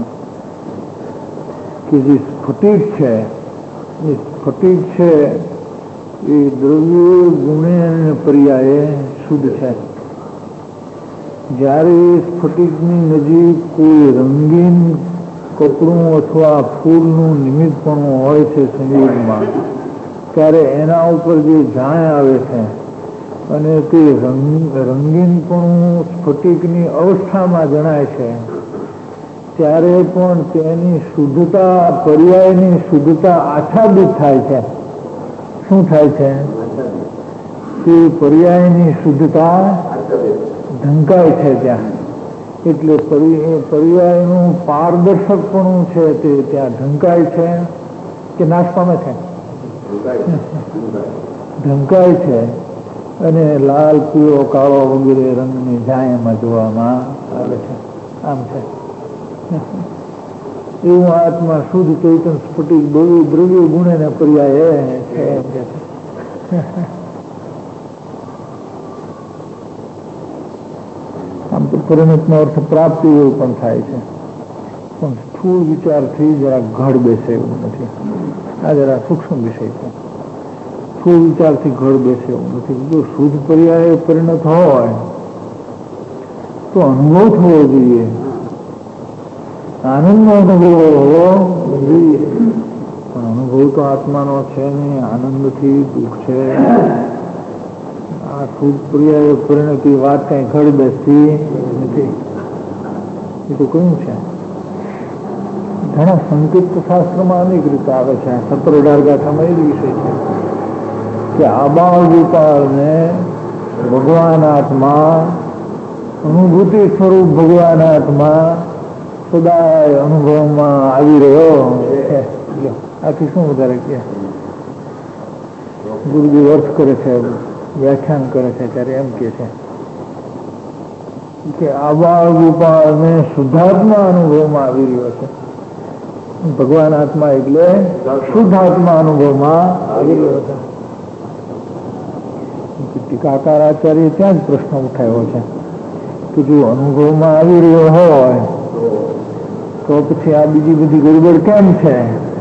C: કે જે સ્ફટિક છે એ સ્ફટિક છે એ દ્રવ્યો ગુણે અને પર્યાયે શુદ્ધ છે. જ્યારે સ્ફટિકની નજીક કોઈ રંગીન કપડું અથવા ફૂલનું નિમિત્તપણું હોય છે સંયોગમાં, ત્યારે એના ઉપર જે ઝાય આવે છે અને તે રંગ રંગીનપણું સ્ફટિકની અવસ્થામાં જણાય છે, ત્યારે પણ તેની શુદ્ધતા પર્યાયની શુદ્ધતા આચ્છાદિત થાય છે. શું થાય છે? તે પર્યાયની શુદ્ધતા ઢંકાય છે ત્યાં. એટલે પર્યાયનું પારદર્શકપણું છે તે ત્યાં ઢંકાય છે કે નાશ પામે છે? ઢંકાય છે અને લાલ, પીળો, કાળો વગેરે રંગની જાય એમાં જોવામાં આવે છે. આમ છે એવું આત્મા શુદ્ધ ચૈતન સ્ફટિક દ્રવ્ય દ્રવ્ય ગુણે ને પર્યાય છે. આમ તો પરિણતનો અર્થ પ્રાપ્તિ એવું પણ થાય છે, પણ સ્થૂળ વિચારથી જરા ઘડ બેસે એવું નથી. આ જરા સૂક્ષ્મ વિષય છે. સ્થૂળ વિચારથી ઘડ બેસે એવું નથી. જો શુદ્ધ પર્યાય પરિણત હોય તો અનુભવ થવો જોઈએ, આનંદનો અનુભવ હોવો જોઈએ. પણ અનુભવ તો આત્માનો છે નહીં, આનંદથી દુઃખ છે. આ શુદ્ધ પર્યાય પરિણતિ વાત કઈ ઘડ બેસતી નથી. એ તો કયું છે? ઘણા સંકેત શાસ્ત્રમાં અનેક રીતે આવે છે. સત્તર અઢાર ગાથામાં એ જ વિષય છે કે આબાળ ગોપાળને ભગવાન આત્મા, અનુભૂતિ સ્વરૂપ ભગવાન આત્મા સદાય અનુભવમાં આવી રહ્યો છે. આથી શું વધારે કે ગુરુજી અર્થ કરે છે, વ્યાખ્યાન કરે છે ત્યારે એમ કે છે કે આબાળ ગોપાળને શુદ્ધાત્મા અનુભવમાં આવી રહ્યો છે. ભગવાન આત્મા એટલે શુદ્ધ આત્મા અનુભવમાં આવી રહ્યો છે. ટીકાકાર આચાર્ય ત્યાં જ પ્રશ્ન ઉઠાવ્યો છે કે જો અનુભવમાં આવી રહ્યો હોય તો પછી આ બીજી બધી ગડબડ કેમ છે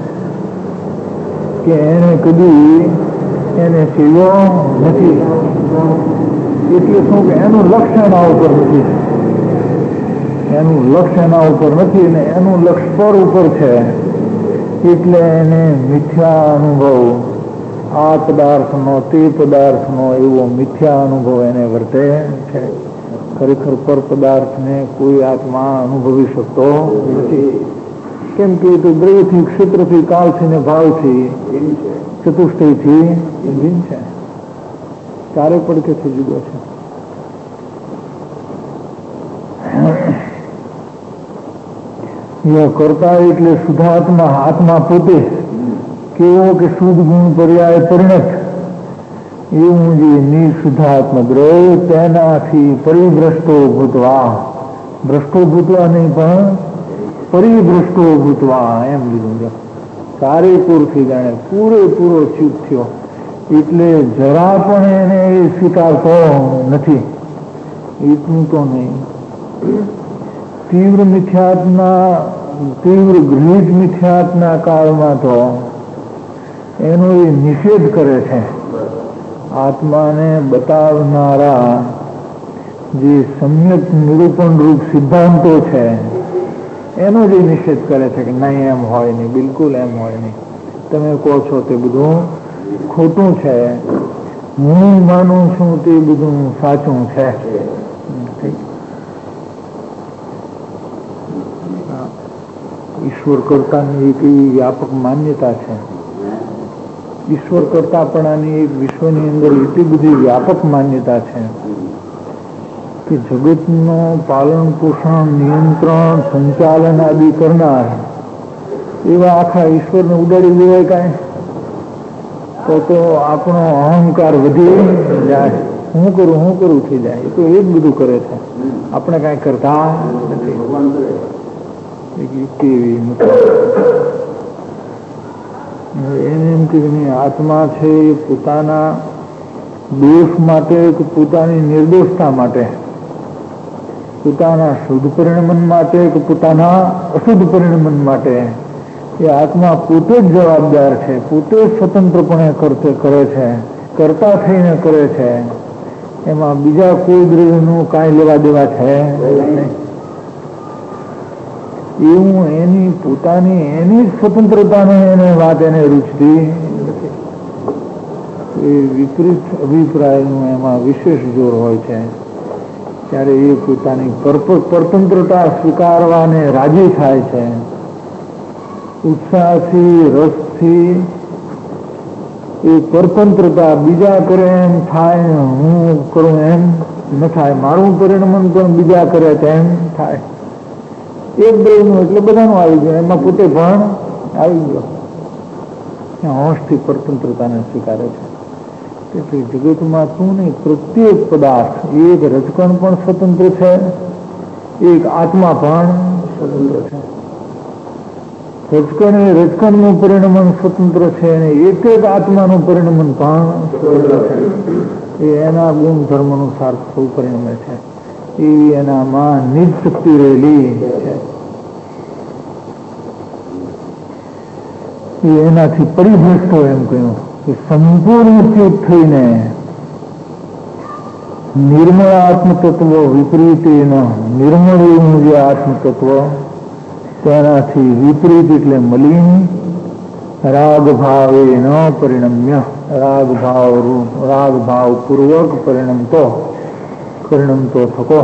C: કે એને કદી એને સેવ્યો નથી? એટલે શું કે એનું લક્ષ્ય એના ઉપર નથી, એનું લક્ષ્ય એના ઉપર નથી અને એનું લક્ષ્ય પર ઉપર છે. એટલે એને મિથ્યા અનુભવ, આ પદાર્થનો તે પદાર્થનો એવો મિથ્યા અનુભવ એને વર્તે છે. ખરેખર પર પદાર્થને કોઈ આત્મા અનુભવી શકતો નથી. કેમ કે તો દ્રવ્યથી, ક્ષેત્રથી, કાળથી ને ભાવથી, ચતુષ્ટયથી ભિન્ન છે. ચારે પડકેથી જુદો છે. કરતા એટલે શુદ્ધાત્મા, આત્મા પોતે કેવો કે શુદ્ધ ગુણ પર્યાય પરિણત એવું જે નિશુદ્ધાત્મા દ્રવ્ય તેનાથી પરિભ્રષ્ટો ભૂતવા, ભ્રષ્ટો ભૂતવા નહીં પણ પરિભ્રષ્ટો ભૂતવા એમ લીધું છે. ચારે પૂરથી જાણે પૂરેપૂરો ચ્યુત થયો. એટલે જરા પણ એને એ સ્વીકારતો નથી. એટલું તો નહીં, તીવ્ર મિથ્યાત્મા, તીવ્ર ગૃહિત મિથ્યાત્મના કાળમાં તો એનો એ નિષેધ કરે છે. આત્માને બતાવનારા જે સમ્યક નિરૂપણ રૂપ સિદ્ધાંતો છે એનો જે નિષેધ કરે છે કે નહીં એમ હોય નહીં, બિલકુલ એમ હોય નહીં, તમે કહો છો તે બધું ખોટું છે, હું માનું છું તે બધું સાચું છે. ઈશ્વર કરતાની એક એવી વ્યાપક માન્યતા છે. ઈશ્વર કરતાપણાની એક વિશ્વની અંદર એટલી બધી વ્યાપક માન્યતા છે કે જગતનો પાલન પોષણ, નિયંત્રણ, સંચાલન આદિ કરનાર એવા આખા ઈશ્વરને ઉડાડી દેવાય કાંઈ તો તો આપણો અહંકાર વધી જાય. હું કરું હું કરું થઈ જાય. એ તો એ જ બધું કરે છે, આપણે કાંઈ કરતા નથી. એને એમ કે આત્મા છે એ પોતાના દોષ માટે કે પોતાની નિર્દોષતા માટે, પોતાના શુદ્ધ પરિણમન માટે કે પોતાના અશુદ્ધ પરિણમન માટે એ આત્મા પોતે જ જવાબદાર છે, પોતે જ સ્વતંત્રપણે કરતે કરે છે, કરતા થઈને કરે છે. એમાં બીજા કોઈ દ્રવ્યનું કાંઈ લેવા દેવા છે નહીં. એવું એની પોતાની એની સ્વતંત્રતાને એને વાત એને રૂચતી નથી. એ વિપરીત અભિપ્રાયનું એમાં વિશેષ જોર હોય છે. ત્યારે એ પોતાની પરતંત્રતા સ્વીકારવાને રાજી થાય છે. ઉત્સાહથી, રસથી એ પરતંત્રતા બીજા કરે એમ થાય, હું કરું એમ ન થાય. મારું પરિણમન પણ બીજા કરે તેમ થાય. એક દ્રવ્યનું એટલે બધાનું આવી ગયું, એમાં પોતે પણ આવી ગયો. હોંશથી પરતંત્રતાને સ્વીકારે છે. તેથી જગતમાં શું નહીં, પ્રત્યેક પદાર્થ, એક રજકણ પણ સ્વતંત્ર છે, એક આત્મા પણ સ્વતંત્ર છે. રજકણ એ રજકણનું પરિણમન સ્વતંત્ર છે અને એક એક આત્માનું પરિણમન પણ સ્વતંત્ર છે. એ એના ગુણધર્મ અનુસાર સૌ પરિણમે છે. એવી એનામાં નિજ શક્તિ રહેલી છે. એ એનાથી પરિભ્રષ્ટ હોય એમ કહ્યું કે સંપૂર્ણ ચેત થઈને નિર્મળ આત્મતત્વ વિપરીત નિર્મળ એવું જે આત્મતત્વ તેનાથી વિપરીત એટલે મલિન રાગ ભાવે ન પરિણમ્ય, રાગ ભાવ રાગ ભાવ પૂર્વક પરિણમતો પરિણમતો થકો.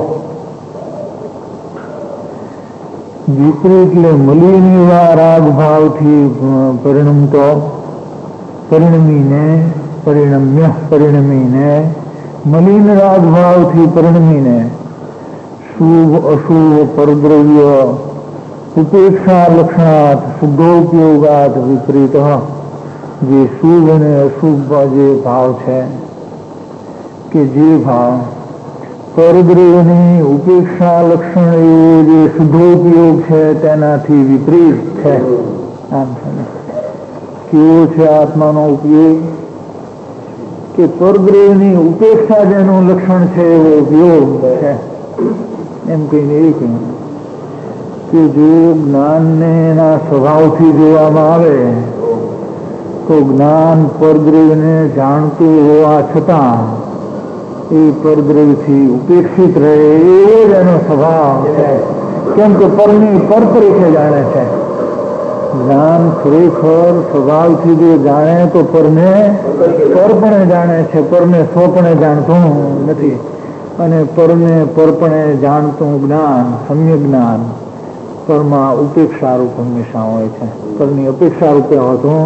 C: વિપરીત એટલે મલિન એવા રાગ ભાવથી પરિણમતો પરિણમીને પરિણમ્ય પરિણમીને મલિન રાગ ભાવથી પરિણમીને શુભ અશુભ પરદ્રવ્ય ઉપેક્ષા લક્ષણાત શુદ્ધોપયોગાત વિપરીત, જે શુભ અને અશુભ જે ભાવ છે કે જે ભાવ પરદ્રવ્યની ઉપેક્ષા લક્ષણ એવો જે શુદ્ધોપયોગ છે તેનાથી વિપરીત છે. આમ છે ને, કેવો છે આત્માનો ઉપયોગ કે પરદ્રવ્યની ઉપેક્ષા જેનું લક્ષણ છે એવો ઉપયોગ છે. એમ કહીને એ કહ્યું કે જો જ્ઞાનને એના સ્વભાવથી જોવામાં આવે તો જ્ઞાન પરદ્રવ્યને જાણતું હોવા છતાં એ પરદ્રવ્યથી ઉપેક્ષિત રહે એવો જ એનો સ્વભાવ છે. કેમ કે પરની પર તરીકે જાણે છે. જ્ઞાન ખરેખર સ્વભાવથી જો જાણે તો પરને પરપણે જાણે છે, પરને સ્વપણે જાણતું નથી. અને પરને પરપણે જાણતું જ્ઞાન સમ્યક જ્ઞાન પરમાં ઉપેક્ષા રૂપ હંમેશા હોય છે. પરની અપેક્ષા રૂપે હોતું.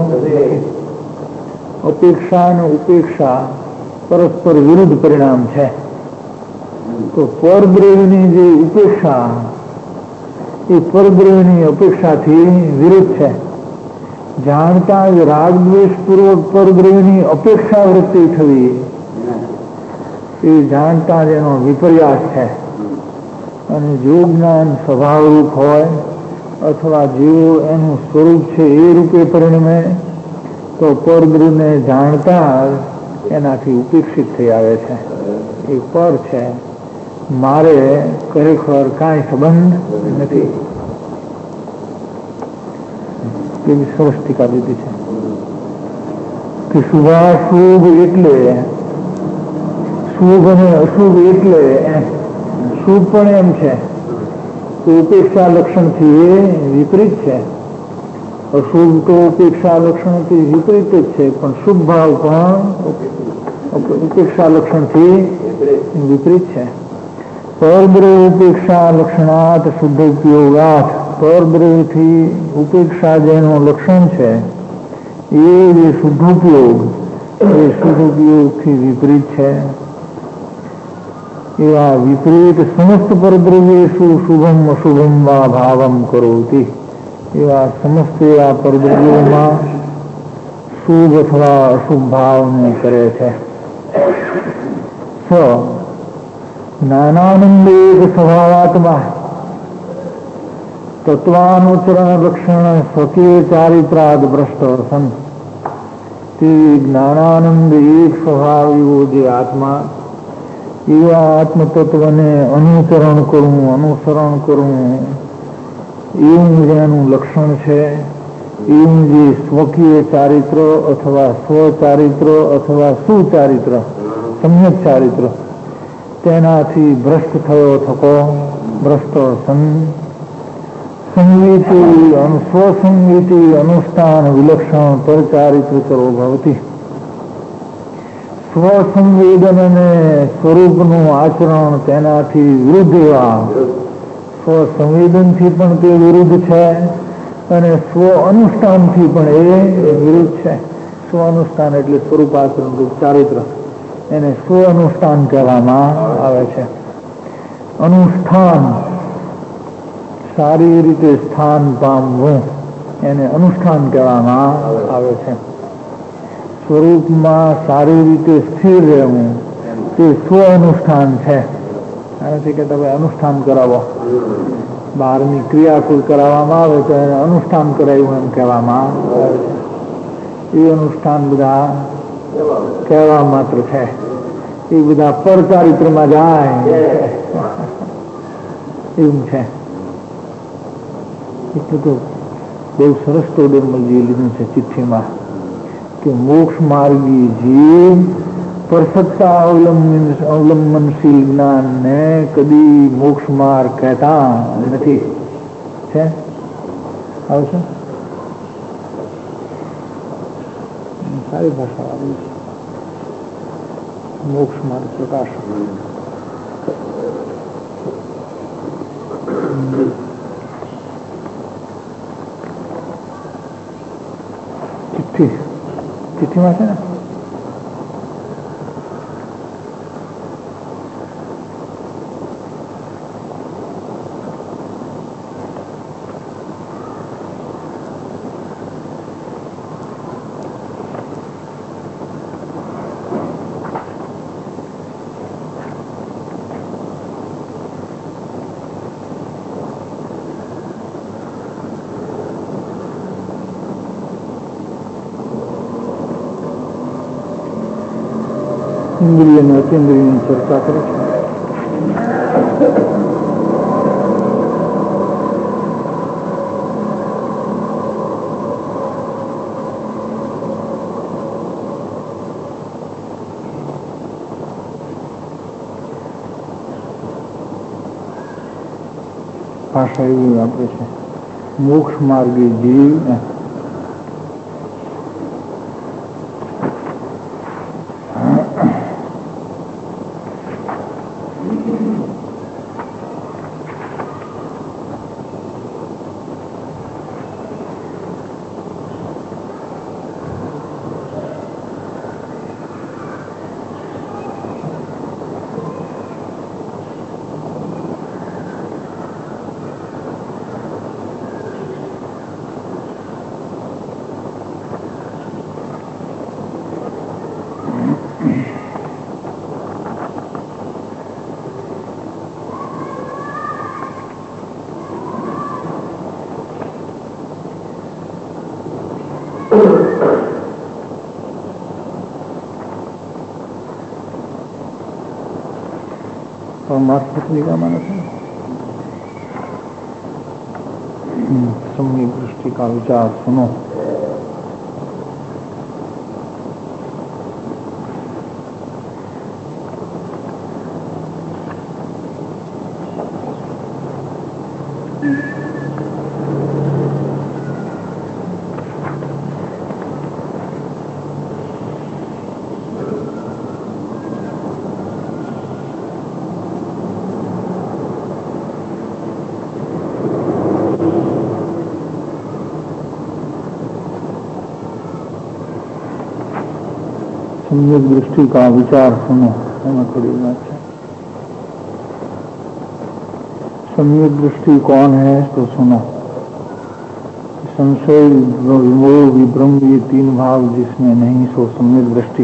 C: અપેક્ષા અને ઉપેક્ષા પરસ્પર વિરુદ્ધ પરિણામ છે. તો પરદ્રવ્યની જે ઉપેક્ષા એ પરદ્રવ્યની અપેક્ષાથી વિરુદ્ધ છે. જાણતા જ રાગ દ્વેષ પૂર્વક પરદ્રવ્યની અપેક્ષા વૃત્તિ થવી એ જાણતા જ એનો વિપર્યાસ છે. અને જો જ્ઞાન સ્વભાવરૂપ હોય અથવા જેવું એનું સ્વરૂપ છે એ રૂપે પરિણમે તો પરદ્રવ્યને જાણતા એનાથી ઉપેક્ષિત થઈ આવે છે. એ પર છે, મારે ખરેખર કાંઈ સંબંધ નથી. એવી સરસ ટીકા દીધી છે કે શુભાશુભ એટલે શુભ અને અશુભ એટલે શુભ પણ એમ છે કે ઉપેક્ષા લક્ષણથી એ વિપરીત છે. અશુભ તો ઉપેક્ષા લક્ષણથી વિપરીત જ છે, પણ શુભ ભાવ પણ ઉપેક્ષા લક્ષણથી વિપરીત છે. પરદ્રવ્ય ઉપેક્ષા લક્ષણાત શુદ્ધ ઉપયોગાત, પરદ્રવ્યથી ઉપેક્ષા જેનું લક્ષણ છે એ જે શુદ્ધ ઉપયોગ એ શુદ્ધ ઉપયોગથી વિપરીત છે. એવા વિપરીત સમસ્ત પરદ્રવ્યેષુ શુભમ અશુભમ વા ભાવમ કરોતિ, એવા સમસ્ત એવા પરદ્રવ્યોમાં શુભ અથવા અશુભ ભાવને કરે છે. સ જ્ઞાનાનંદેક સ્વભાવાત્મા તત્વાનુચરણ લક્ષણ સ્વકીય ચારિત્રાદ ભ્રષ્ટ સન, તે જ્ઞાનાનંદ એક સ્વભાવ એવો જે આત્મા, એવા આત્મતત્વને અનુચરણ કરવું અનુસરણ કરવું એવું જેનું લક્ષણ છે, એવું જે સ્વકીય ચારિત્ર અથવા સ્વચારિત્ર અથવા સુચારિત્ર સમ્યક ચારિત્ર તેનાથી ભ્રષ્ટ થયો થકો ભ્રષ્ટ સન સંવિતિ સ્વસંવિતિ અનુષ્ઠાન વિલક્ષણ પરચારિત્ર કરો ભવતી. સ્વસંવેદન અને સ્વરૂપનું આચરણ તેનાથી વિરુદ્ધ એવા સ્વસંવેદનથી પણ તે વિરુદ્ધ છે અને સ્વ અનુષ્ઠાનથી પણ એ વિરુદ્ધ છે. સ્વ અનુષ્ઠાન એટલે સ્વરૂપ આચરણ ચારિત્ર, એને સ્વ અનુષ્ઠાન કહેવામાં આવે છે. અનુષ્ઠાન સારી રીતે સ્થાન પામવું એને અનુષ્ઠાન કહેવામાં આવે છે. સ્વરૂપમાં સારી રીતે સ્થિર રહેવું તે સ્વ અનુષ્ઠાન છે. આનાથી કે તમે અનુષ્ઠાન કરાવો, બહારની ક્રિયા કોઈ કરાવવામાં આવે તો એને અનુષ્ઠાન કરાવ્યું એમ કહેવામાં આવે છે. એ અનુષ્ઠાન બધા કહેવા માત્ર છે. એ બધા પરચારિત્રમાં જાય એવું છે. એટલે તો બહુ સરસ તો ડેમલજીએ લીધું છે ચિઠ્ઠીમાં કે મોક્ષ માર્ગી જીવ પરસત્તા અવલંબન અવલંબનશીલ જ્ઞાનને કદી મોક્ષ માર્ગ કહેતા નથી. છે આવશે સારી ભાષા આવી છે. મોક્ષ માર્ગ પ્રકાશ ચિઠ્ઠી ચિઠ્ઠીમાં છે ને ઇન્દ્રિય અને અતિન્દ્રિયની ચર્ચા કરે છે. ભાષા એવી વાપરે છે મોક્ષ માર્ગી જીવ परमार्थ पत्रिका माना था. सम्यक दृष्टि का विचार सुनो. सम्यक दृष्टि का विचार सुनो. एम थोड़ी बात है. सम्यक दृष्टि कौन है तो सुनो. संशय विमोह विभ्रम ये तीन भाव जिसमें नहीं सो सम्यक दृष्टि.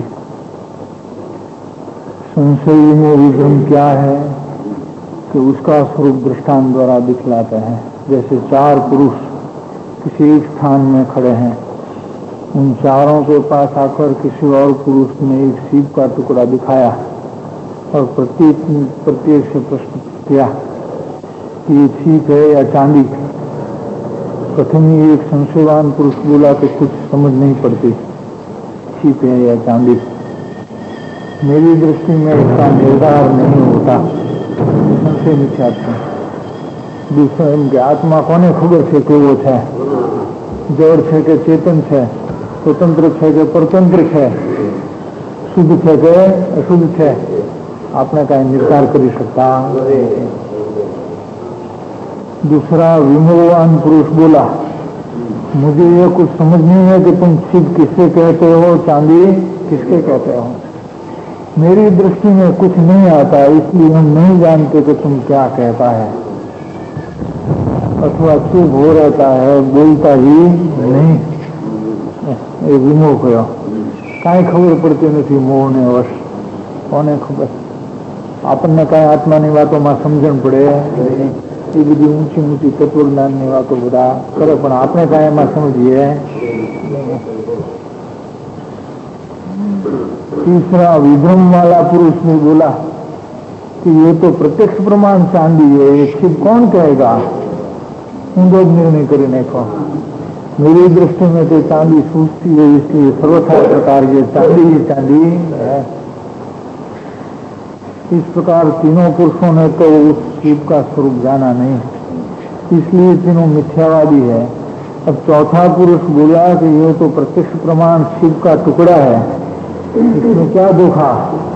C: संशय विमोह विभ्रम क्या है कि उसका स्वरूप दृष्टांत द्वारा दिखलाते हैं. जैसे चार पुरुष किसी एक स्थान में खड़े हैं, उन चारों के पास आकर किसी और पुरुष ने एक सीप का टुकड़ा दिखाया और प्रत्येक प्रत्येक से प्रश्न किया कि ये सीप है या चांदी. प्रथम ही एक संशयवान पुरुष बोला कि कुछ समझ नहीं पड़ती, सीप है या चांदी. मेरी दृष्टि में इसका निर्धार नहीं होता, संशय मिथ्यात्व. दूसरा इनके आत्मा कोने खबर है कि वो है जड़ है कि चेतन है, स्वतंत्र है कि परतंत्र है, शुद्ध है कि अशुद्ध है, आपने कहीं निर्धार कर सकता. दूसरा विमोहवान पुरुष बोला मुझे ये कुछ समझ नहीं है कि तुम शिव किससे कहते हो, चांदी किसके कहते हो. मेरी दृष्टि में कुछ नहीं आता, इसलिए हम नहीं जानते कि तुम क्या कहता है, अथवा चुप हो रहता है, बोलता ही नहीं। એ વિમોહ કયો કાંઈ ખબર પડતી નથી મોહને વશ, કોને ખબર? આપણને કાંઈ આત્માની વાતોમાં સમજણ પડે નહીં, એ બધી ઊંચી ઊંચી તત્વજ્ઞાનની વાતો બધા કરે, પણ આપણે કાંઈ એમાં સમજીએ નહીં। तीसरा विभ्रम वाला पुरुष ने बोला कि ये तो प्रत्यक्ष प्रमाण चांदी है, ये छिप कौन कहेगा? ऊंधो निर्णय कर देखो, मेरी दृष्टि में तो चांदी सूझती है, इसलिए सर्वथा प्रकार ये चांदी ही चांदी है। इस प्रकार तीनों पुरुषों ने तो उस शिव का स्वरूप जाना नहीं, इसलिए तीनों मिथ्यावादी है। अब चौथा पुरुष बोला कि ये तो प्रत्यक्ष प्रमाण शिव का टुकड़ा है, इसमें क्या दुखा?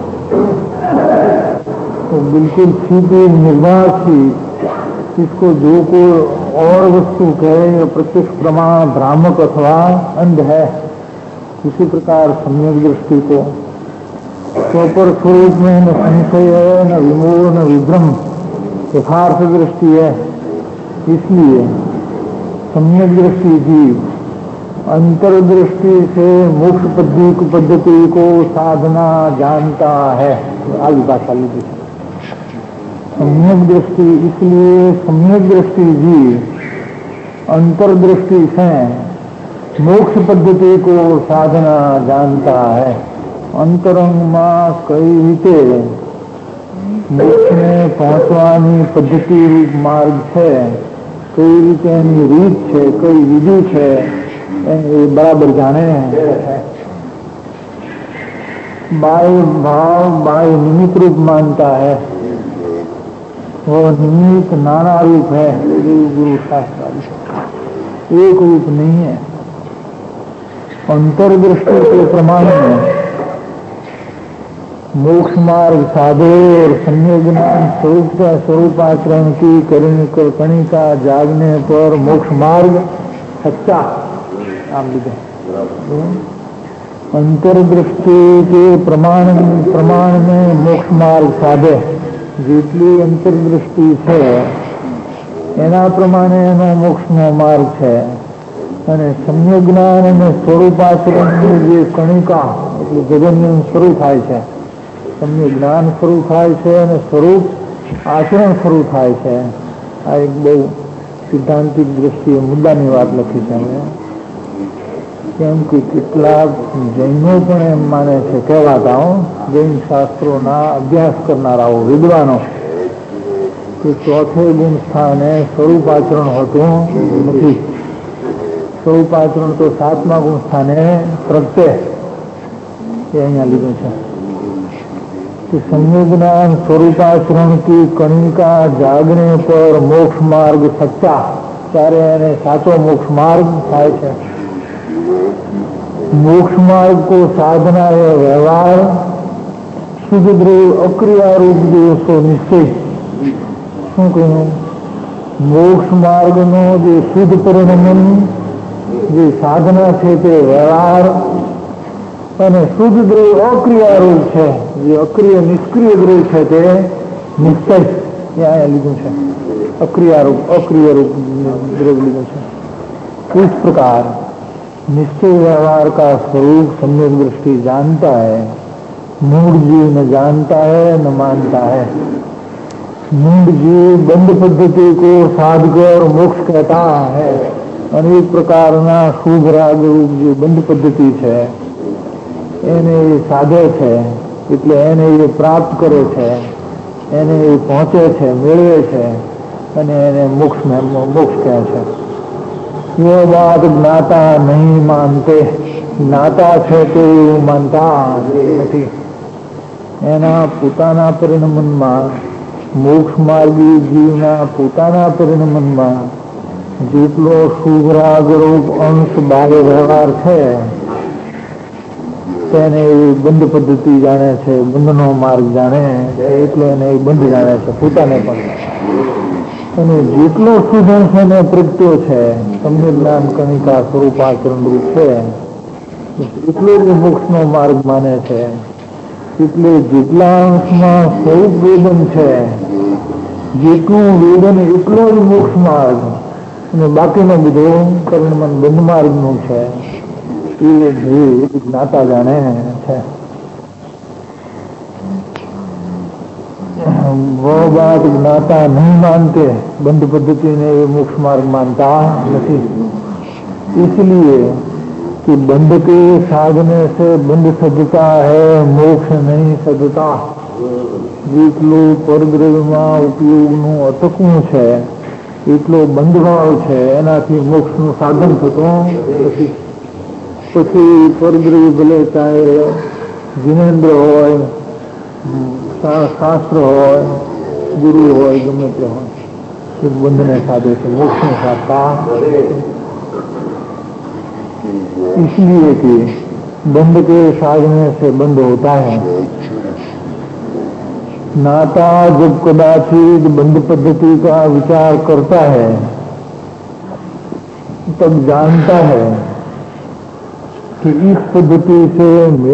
C: तो बिल्कुल सीधी निर्वाह थी, इसको जो को और वस्तु कहे प्रत्यक्ष प्रमाण भ्रामक अथवा अंध है। इसी प्रकार सम्यक दृष्टि को स्वपर स्वरूप में न संशय है, न विमोह, न विभ्रम, यथार्थ दृष्टि है। इसलिए सम्यक दृष्टि जीव अंतर्दृष्टि से मोक्ष पद्धति पद्धति को साधना जानता है। आगे भाषा लीजिए, सम्यक दृष्टि, इसलिए सम्यक दृष्टि जीव अंतर्दृष्टि से मोक्ष पद्धति को साधना जानता है। अंतरंग में कई रीते मोक्ष में पहुंचवानी पद्धति रूप मार्ग है, कई रीते रीत है, कई विधि है, ये बराबर जाने हैं। बाह्य भाव बाह्य निमित्त रूप मानता है, वो निमित्त नाना रूप है, गुरु शास्त्र एक रूप नहीं है। अंतर्दृष्टि के प्रमाण में मोक्ष मार्ग साधे और सम्यक ज्ञान स्वरूप का स्वरूपाचरण की कणिका जागने पर मोक्ष मार्ग सच्चा आप लिखे। अंतर्दृष्टि के प्रमाण प्रमाण में मोक्ष मार्ग साधे, જેટલી અંતરદૃષ્ટિ છે એના પ્રમાણે એનો મોક્ષનો માર્ગ છે, અને સમ્યક જ્ઞાન અને સ્વરૂપાચરણની જે કણિકા એટલે જગન્યન શરૂ થાય છે, સમ્યક જ્ઞાન શરૂ થાય છે અને સ્વરૂપ આચરણ શરૂ થાય છે। આ એક બહુ સિદ્ધાંતિક દ્રષ્ટિએ મુદ્દાની વાત લખી છે અમે, કેમ કે કેટલાક જૈનો પણ એમ માને છે, કહેવાતાઓ જૈન શાસ્ત્રોના અભ્યાસ કરનારાઓ વિદ્વાનો, કે ચોથે ગુણ સ્થાને સ્વરૂપાચરણ હોતું નથી। સ્વરૂપાચરણ તો સાતમા ગુણ સ્થાને પ્રગટે, એ અહીંયા લીધું છે कि सम्यक ज्ञान स्वरूपाचरण की कणिका जागने पर मोक्ष मार्ग सच्चा, ત્યારે એને સાચો મોક્ષ માર્ગ થાય છે। मोक्ष मार्ग को साधना है व्यवहार शुद्ध द्रव्य अक्रिया रूप दिवसो निश्चय। શું કહ્યું? મોક્ષ માર્ગનો જે શુદ્ધ પરિણમન જે સાધના છે તે વ્યવહાર, અને શુદ્ધ દ્રવ્ય અક્રિયા રૂપ છે, જે અક્રિય નિષ્ક્રિય દ્રવ્ય છે તે નિશ્ચય। અહીંયા લીધું છે અક્રિયા रूप अक्रिय रूप द्रव्य લીધું છે। इस प्रकार निश्चय व्यवहार का स्वरूप सम्यक दृष्टि जानता है, मूढ़ जीव न जानता है न मानता है। मूढ़ जीव बंद पद्धति को साधकर मोक्ष कहता है। अनेक प्रकारना शुभ राग रूप जो बंद पद्धति है એને સાધે છે, એટલે એને એ પ્રાપ્ત કરે છે, એને એ પહોંચે છે, મેળવે છે, અને એને મોક્ષ મોક્ષ કહે છે। ये बात ज्ञाता नहीं मानते, ज्ञाता છે તે એવું માનતા નથી। એના પોતાના પરિણમનમાં મોક્ષ માર્ગી જીવના પોતાના પરિણમનમાં જેટલો શુભ રાગ રૂપ અંશ બાહ્ય વ્યવહાર છે તેને એ બંધ પદ્ધતિ જાણે છે, બંધનો માર્ગ જાણે એટલો એને એ બંધ જાણે છે પોતાને પણ। અને જેટલો શુદ્ધ અંશ એને પ્રગટ્યો છે, સમ્યક જ્ઞાન કણિકા સ્વરૂપાચરણ રૂપ છે, એટલો જ મોક્ષનો માર્ગ માને છે। એટલે જેટલા અંશમાં સ્વરૂપ વેદન છે, જેટલું વેદન એટલો જ મોક્ષ માર્ગ, અને બાકીનો બધો પરિણમન બંધ માર્ગનું છે. એ જ્ઞાતા જાણે છે. वो बात ज्ञाता नहीं मानते, बंध पद्धति ने ये मोक्ष मार्ग मानता नहीं. इसलिए कि बंध के साधने से बंध सदता है, मोक्ष नहीं सदता. જેટલું પરદ્રવ્યમાં ઉપયોગનું અટકવું છે એટલો બંધભાવ છે, એનાથી મોક્ષનું સાધન થતું નથી. પછી પરદ્રવ્ય ભલે ચાહે જીનેન્દ્ર હોય, શાસ્ત્ર હોય, ગુરુ હોય, ગમે તે હોય, એ બંધને સાધે છે, મોક્ષને સાધતા. इसलिए कि बंध के साधने से बंध होता है. नाता जब कदाचित बंध पद्धति का विचार करता है तब जानता है कि इस पद्धति से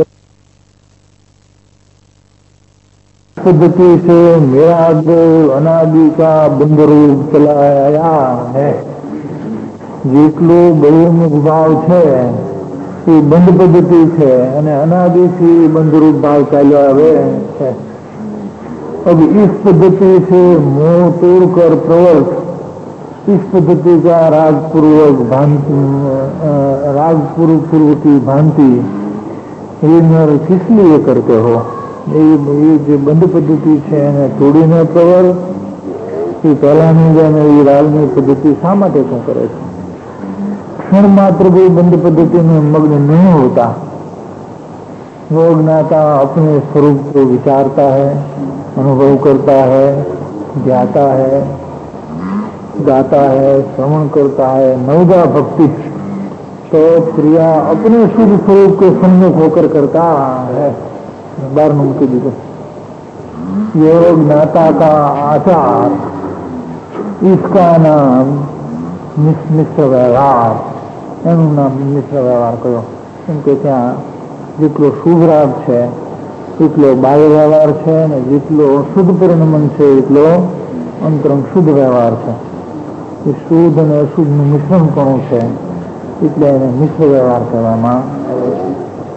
C: पद्धति से मेरा जो अनादि का बंध रूप चलाया है, જેટલો બહિર્મુખ ભાવ છે એ બંધ પદ્ધતિ છે, અને અનાદિથી બંધરૂપ ભાવ ચાલ્યો આવે છે. अब इस पद्धति से मोह तोड़कर प्रवर्त, इस पद्धति का राग पूर्वक भांति राग पूर्व पूर्व की भांति ये नर किस लिए करते हो? ये ये जो बंध पद्धति है એને તોડીને પ્રવર્ત, એ પહેલાની જેમ એ રાગની પદ્ધતિ શા માટે શું કરે છે? क्षण मात्र भी बंध पद्धति में मग्न नहीं होता. वो ज्ञाता अपने स्वरूप को विचारता है, अनुभव करता है, ज्ञाता है, गाता है, श्रवण करता है, नवदा भक्ति तो क्रिया अपने शुद्ध स्वरूप के सम्मुख होकर करता है. बार मुमकिन दीजिए. योग ज्ञाता का आचार, इसका नाम मिश्र व्यवहार, એનું નામ મિશ્ર વ્યવહાર કર્યો. કેમ કે ત્યાં જેટલો શુભ રાગ છે એટલો બાહ્ય વ્યવહાર છે, અને જેટલો શુદ્ધ પરિણમન છે એટલો અંતરંગ શુદ્ધ વ્યવહાર છે. એ શુદ્ધ અને અશુદ્ધનું મિશ્રણપણું છે, એટલે એને મિશ્ર વ્યવહાર કહેવામાં આવે છે.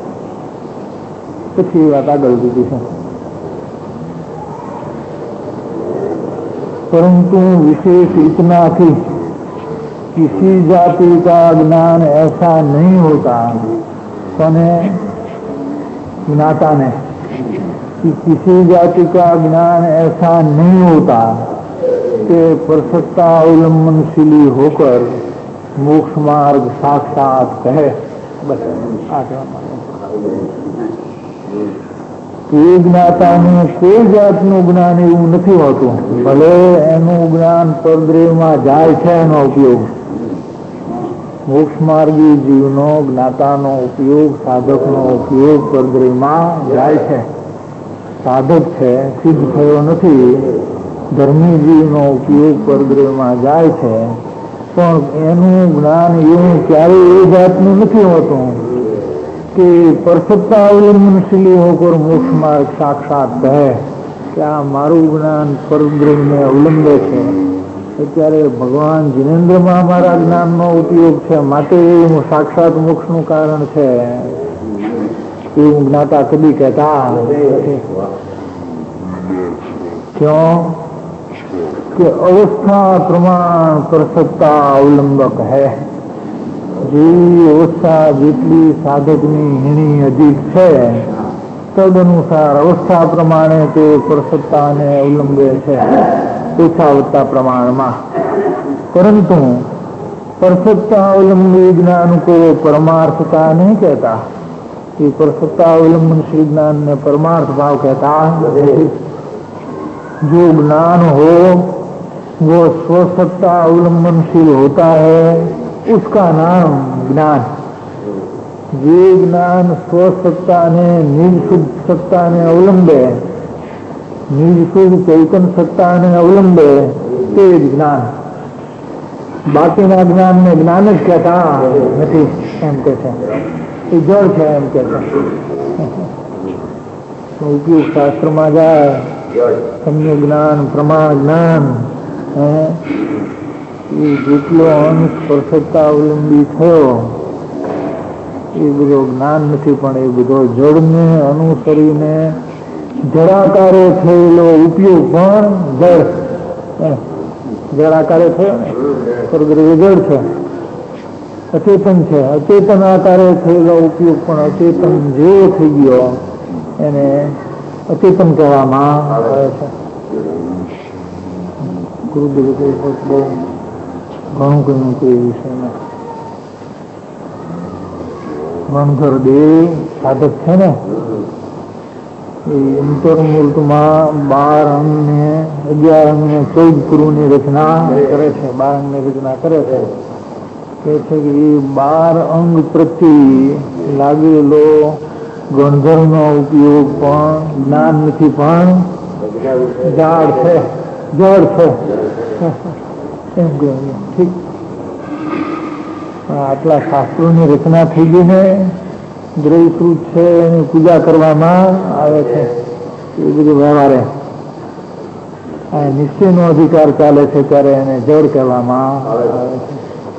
C: પછી એ વાત આગળ દીધી છે. परंतु विशेष इतना थी किसी जाति का ज्ञान ऐसा नहीं होता, कोने ज्ञाता ने, कि किसी जाति का ज्ञान ऐसा नहीं होता कि परसत्ता अवलंबनशीली होकर मोक्ष मार्ग साक्षात कहे. बस કોઈ જ્ઞાતાનું કોઈ જાતનું જ્ઞાન એવું નથી હોતું. ભલે એનું જ્ઞાન પરદ્રવ્યમાં જાય છે, એનો ઉપયોગ મોક્ષ માર્ગી જીવનો જ્ઞાતાનો ઉપયોગ, સાધકનો ઉપયોગ પરદ્રવ્યમાં જાય છે. સાધક છે, સિદ્ધ થયો નથી, ધર્મી જીવનો ઉપયોગ પરદ્રવ્યમાં જાય છે, પણ એનું જ્ઞાન એવું ક્યારેય એ જાતનું નથી હોતું कि परसत्ता अवलंबनशीली होकर मोक्ष मार्ग साक्षात कहे कि आ मारू ज्ञान परब्रह्म में अवलंबे है. अत्यारे भगवान जिनेन्द्र में अमारा ज्ञान नो उपयोग है, माटे साक्षात मोक्ष नु कारण है એવું જ્ઞાતા કદી કહેતા क्यों कि अवस्था प्रमाण परसत्ता अवलंबक है. જેવી અવસ્થા જેટલી સાધકની હીણી અધિક છે તદનુસાર અવસ્થા પ્રમાણે તે પરસત્તાને અવલંબે છે, ઓછા વત્તા પ્રમાણમાં. પરંતુ परसत्ता अवलंबी ज्ञान को परमार्थता नहीं कहता. ये परसत्ता अवलंबनशील ज्ञान ने परमार्थ भाव कहता. जो ज्ञान हो वो स्वसत्ता अवलंबनशील होता है, उसका नाम ज्ञान. જે જ્ઞાન સ્વસત્તાને નિજ શુદ્ધ સત્તાને અવલંબે, નિજ શુદ્ધ ચૈતન સત્તાને અવલંબે તે જ જ્ઞાન. બાકીના જ્ઞાનને જ્ઞાન જ કહેતા નથી, એમ કે છે એ જળ છે એમ કે છે. ઉપયોગ શાસ્ત્રમાં જાય, સમ્ય જ્ઞાન, પ્રમાણ જ્ઞાન, એ જેટલો અંશ પરફેક્ટતા અવલંબી થયો એ બધો જ્ઞાન નથી, પણ એ બધો જળને અનુસરીને જળાકારે થયેલો ઉપયોગ પણ જળ જળાકારે થયો ને, સ્વર્ગદ્રવ્ય જળ છે, અચેતન છે, અચેતન આકારે થયેલો ઉપયોગ પણ અચેતન જેવો થઈ ગયો એને અચેતન કહેવામાં આવે છે. ગુરુદેવ બહુ ઘણું કહ્યું હતું એ વિષયમાં. મણધર દેવ સાધક છે ને, એ અંતર્મૂર્તમાં બાર અંગ ને અગિયાર અંગ ને ચૌદ પુરુની રચના કરે છે. બાર અંગ ની રચના કરે છે. કે છે કે એ બાર અંગ પ્રત્યે લાગેલો ગણધરનો ઉપયોગ પણ જ્ઞાન નથી, પણ જાળ છે, જળ છે એમ કહ્યું. ઠીક, આટલા શાસ્ત્રોની રચના થઈ ગઈ ને, દ્રવ્યકૃત છે, એની પૂજા કરવામાં આવે છે. એ બધું વ્યવહારે નિશ્ચયનો અધિકાર ચાલે છે ત્યારે એને જળ કહેવામાં આવે છે.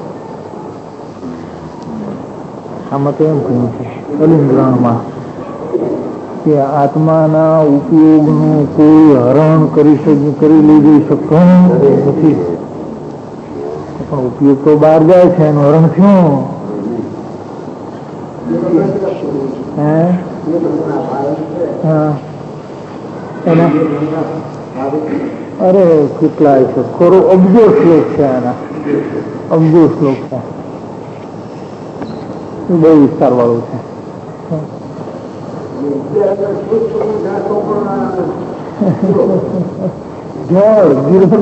C: આમાં તો એમ કહ્યું છે કલિંગ્રહણમાં કે આત્માના ઉપયોગનું કોઈ હરણ કરી કરી લીધી શકતું નથી, પણ ઉપયોગ તો બહાર જાય છે, એનું હરણ થયું. હે હા એના અરે કેટલાય છે, ખરો અબજો શ્લોક છે, એના અબજો શ્લોક છે, બહુ વિસ્તાર વાળું છે. જળ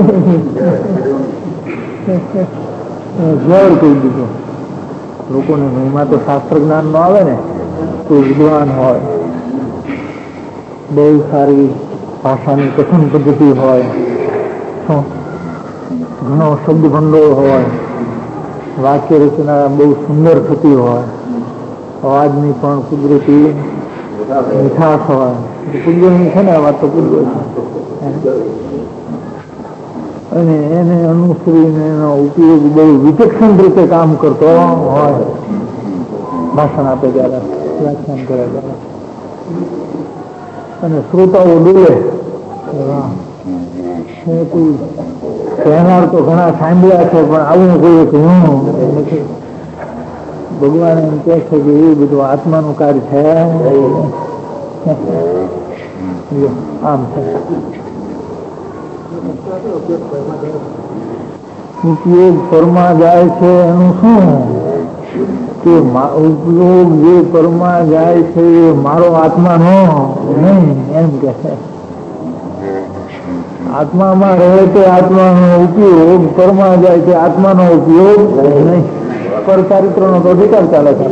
C: જળ કહી દીધું. લોકોને મહિમા તો શાસ્ત્ર જ્ઞાન નો આવે ને, કોઈ વિદ્વાન હોય, બહુ સારી ભાષાની કથન પદ્ધતિ હોય, ઘણો શબ્દ ભંડોળ હોય, વાક્ય રચના બહુ સુંદર થતી હોય, અવાજની પણ કુદરતી મીઠાશ હોય. કુદરતી છે ને આ વાત તો કુદરતી, અને એને અનુસરીને એનો ઉપયોગ બહુ વિચક્ષણ રીતે કામ કરતો હોય. ભાષણ આપે ત્યારે, વ્યાખ્યાન કરે ત્યારે, અને શ્રોતાઓ ડોલે. કહેનાર તો ઘણા સાંભળ્યા છે, પણ આવું કોઈ કહ્યું નથી. ભગવાન એમ કહે છે કે એ બધું આત્માનું કાર્ય છે. આમ છે ઉપયોગ પરમાં જાય છે એનું શું કે ઉપયોગ જે પરમાં જાય છે એ મારો આત્માનો નહીં, એમ કે છે. આત્મામાં રહે તે આત્માનો ઉપયોગ, પરમાં જાય તે આત્માનો ઉપયોગ નહીં. પર ચારિત્ર નો તો અધિકાર ચાલે છે.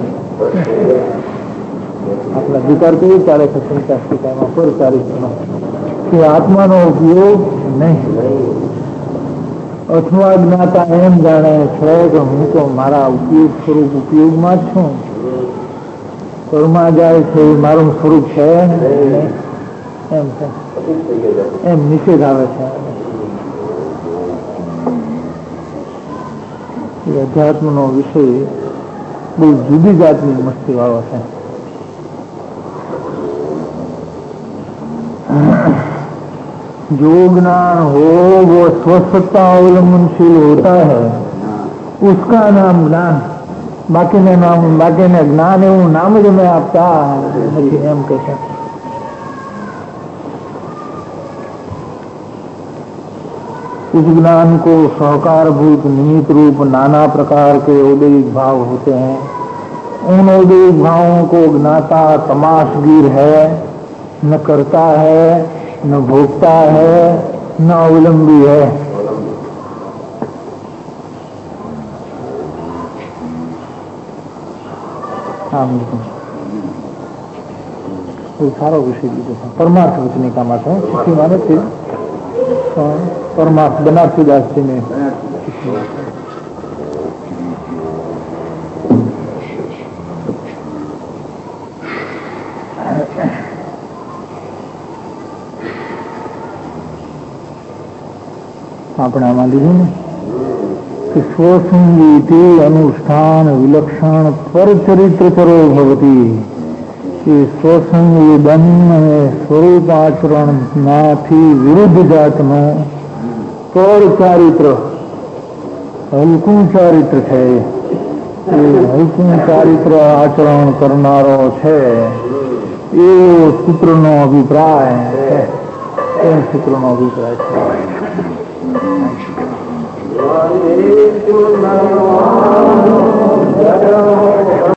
C: આપણા અધિકાર કેવી ચાલે છે સંચાસ્તિકામાં? પર ચારિત્ર નો, કે આત્માનો ઉપયોગ નહીં. અથવા જ્ઞાતા એમ જાણે છે કે હું તો મારા ઉપયોગ સ્વરૂપ ઉપયોગમાં જ છું, પરમાં જાય છે એ મારું સ્વરૂપ છે એમ છે, એમ નિષેધ આવે છે. એ અધ્યાત્મનો વિષય બહુ જુદી જાતની મસ્તી વાળો છે. जो ज्ञान हो वो स्वस्थता अवलंबनशील होता है, उसका नाम ज्ञान. बाकी ने नाम बाकी ने ज्ञान એવું નામ જ મેં આપતા નથી, એમ કે છે. इस ज्ञान को सहकार भूत निमित्त रूप नाना प्रकार के औदयिक भाव होते हैं. उन औदयिक भावों को ज्ञाता तमाशगीर है, न करता है, न भोगता है, न अवलंबी है. સારો વિષય લીધો છે પરમાર્થ વચનિકામાં છે. શીખીમાં નથી, પરમાર્થ બનારસીદાસજીને આપણે આમાં લીધું ને કે સ્વસંગીતિ અનુષ્ઠાન વિલક્ષણ પરચરિત્રચરો ભવતી, એ સ્વસંગી દન અને સ્વરૂપ આચરણમાંથી વિરુદ્ધ જાતનો પર ચારિત્ર, હલકું ચારિત્ર છે, એ હલકું ચારિત્ર આચરણ કરનારો છે એવો સૂત્રનો અભિપ્રાય છે. એ સૂત્રનો અભિપ્રાય છે.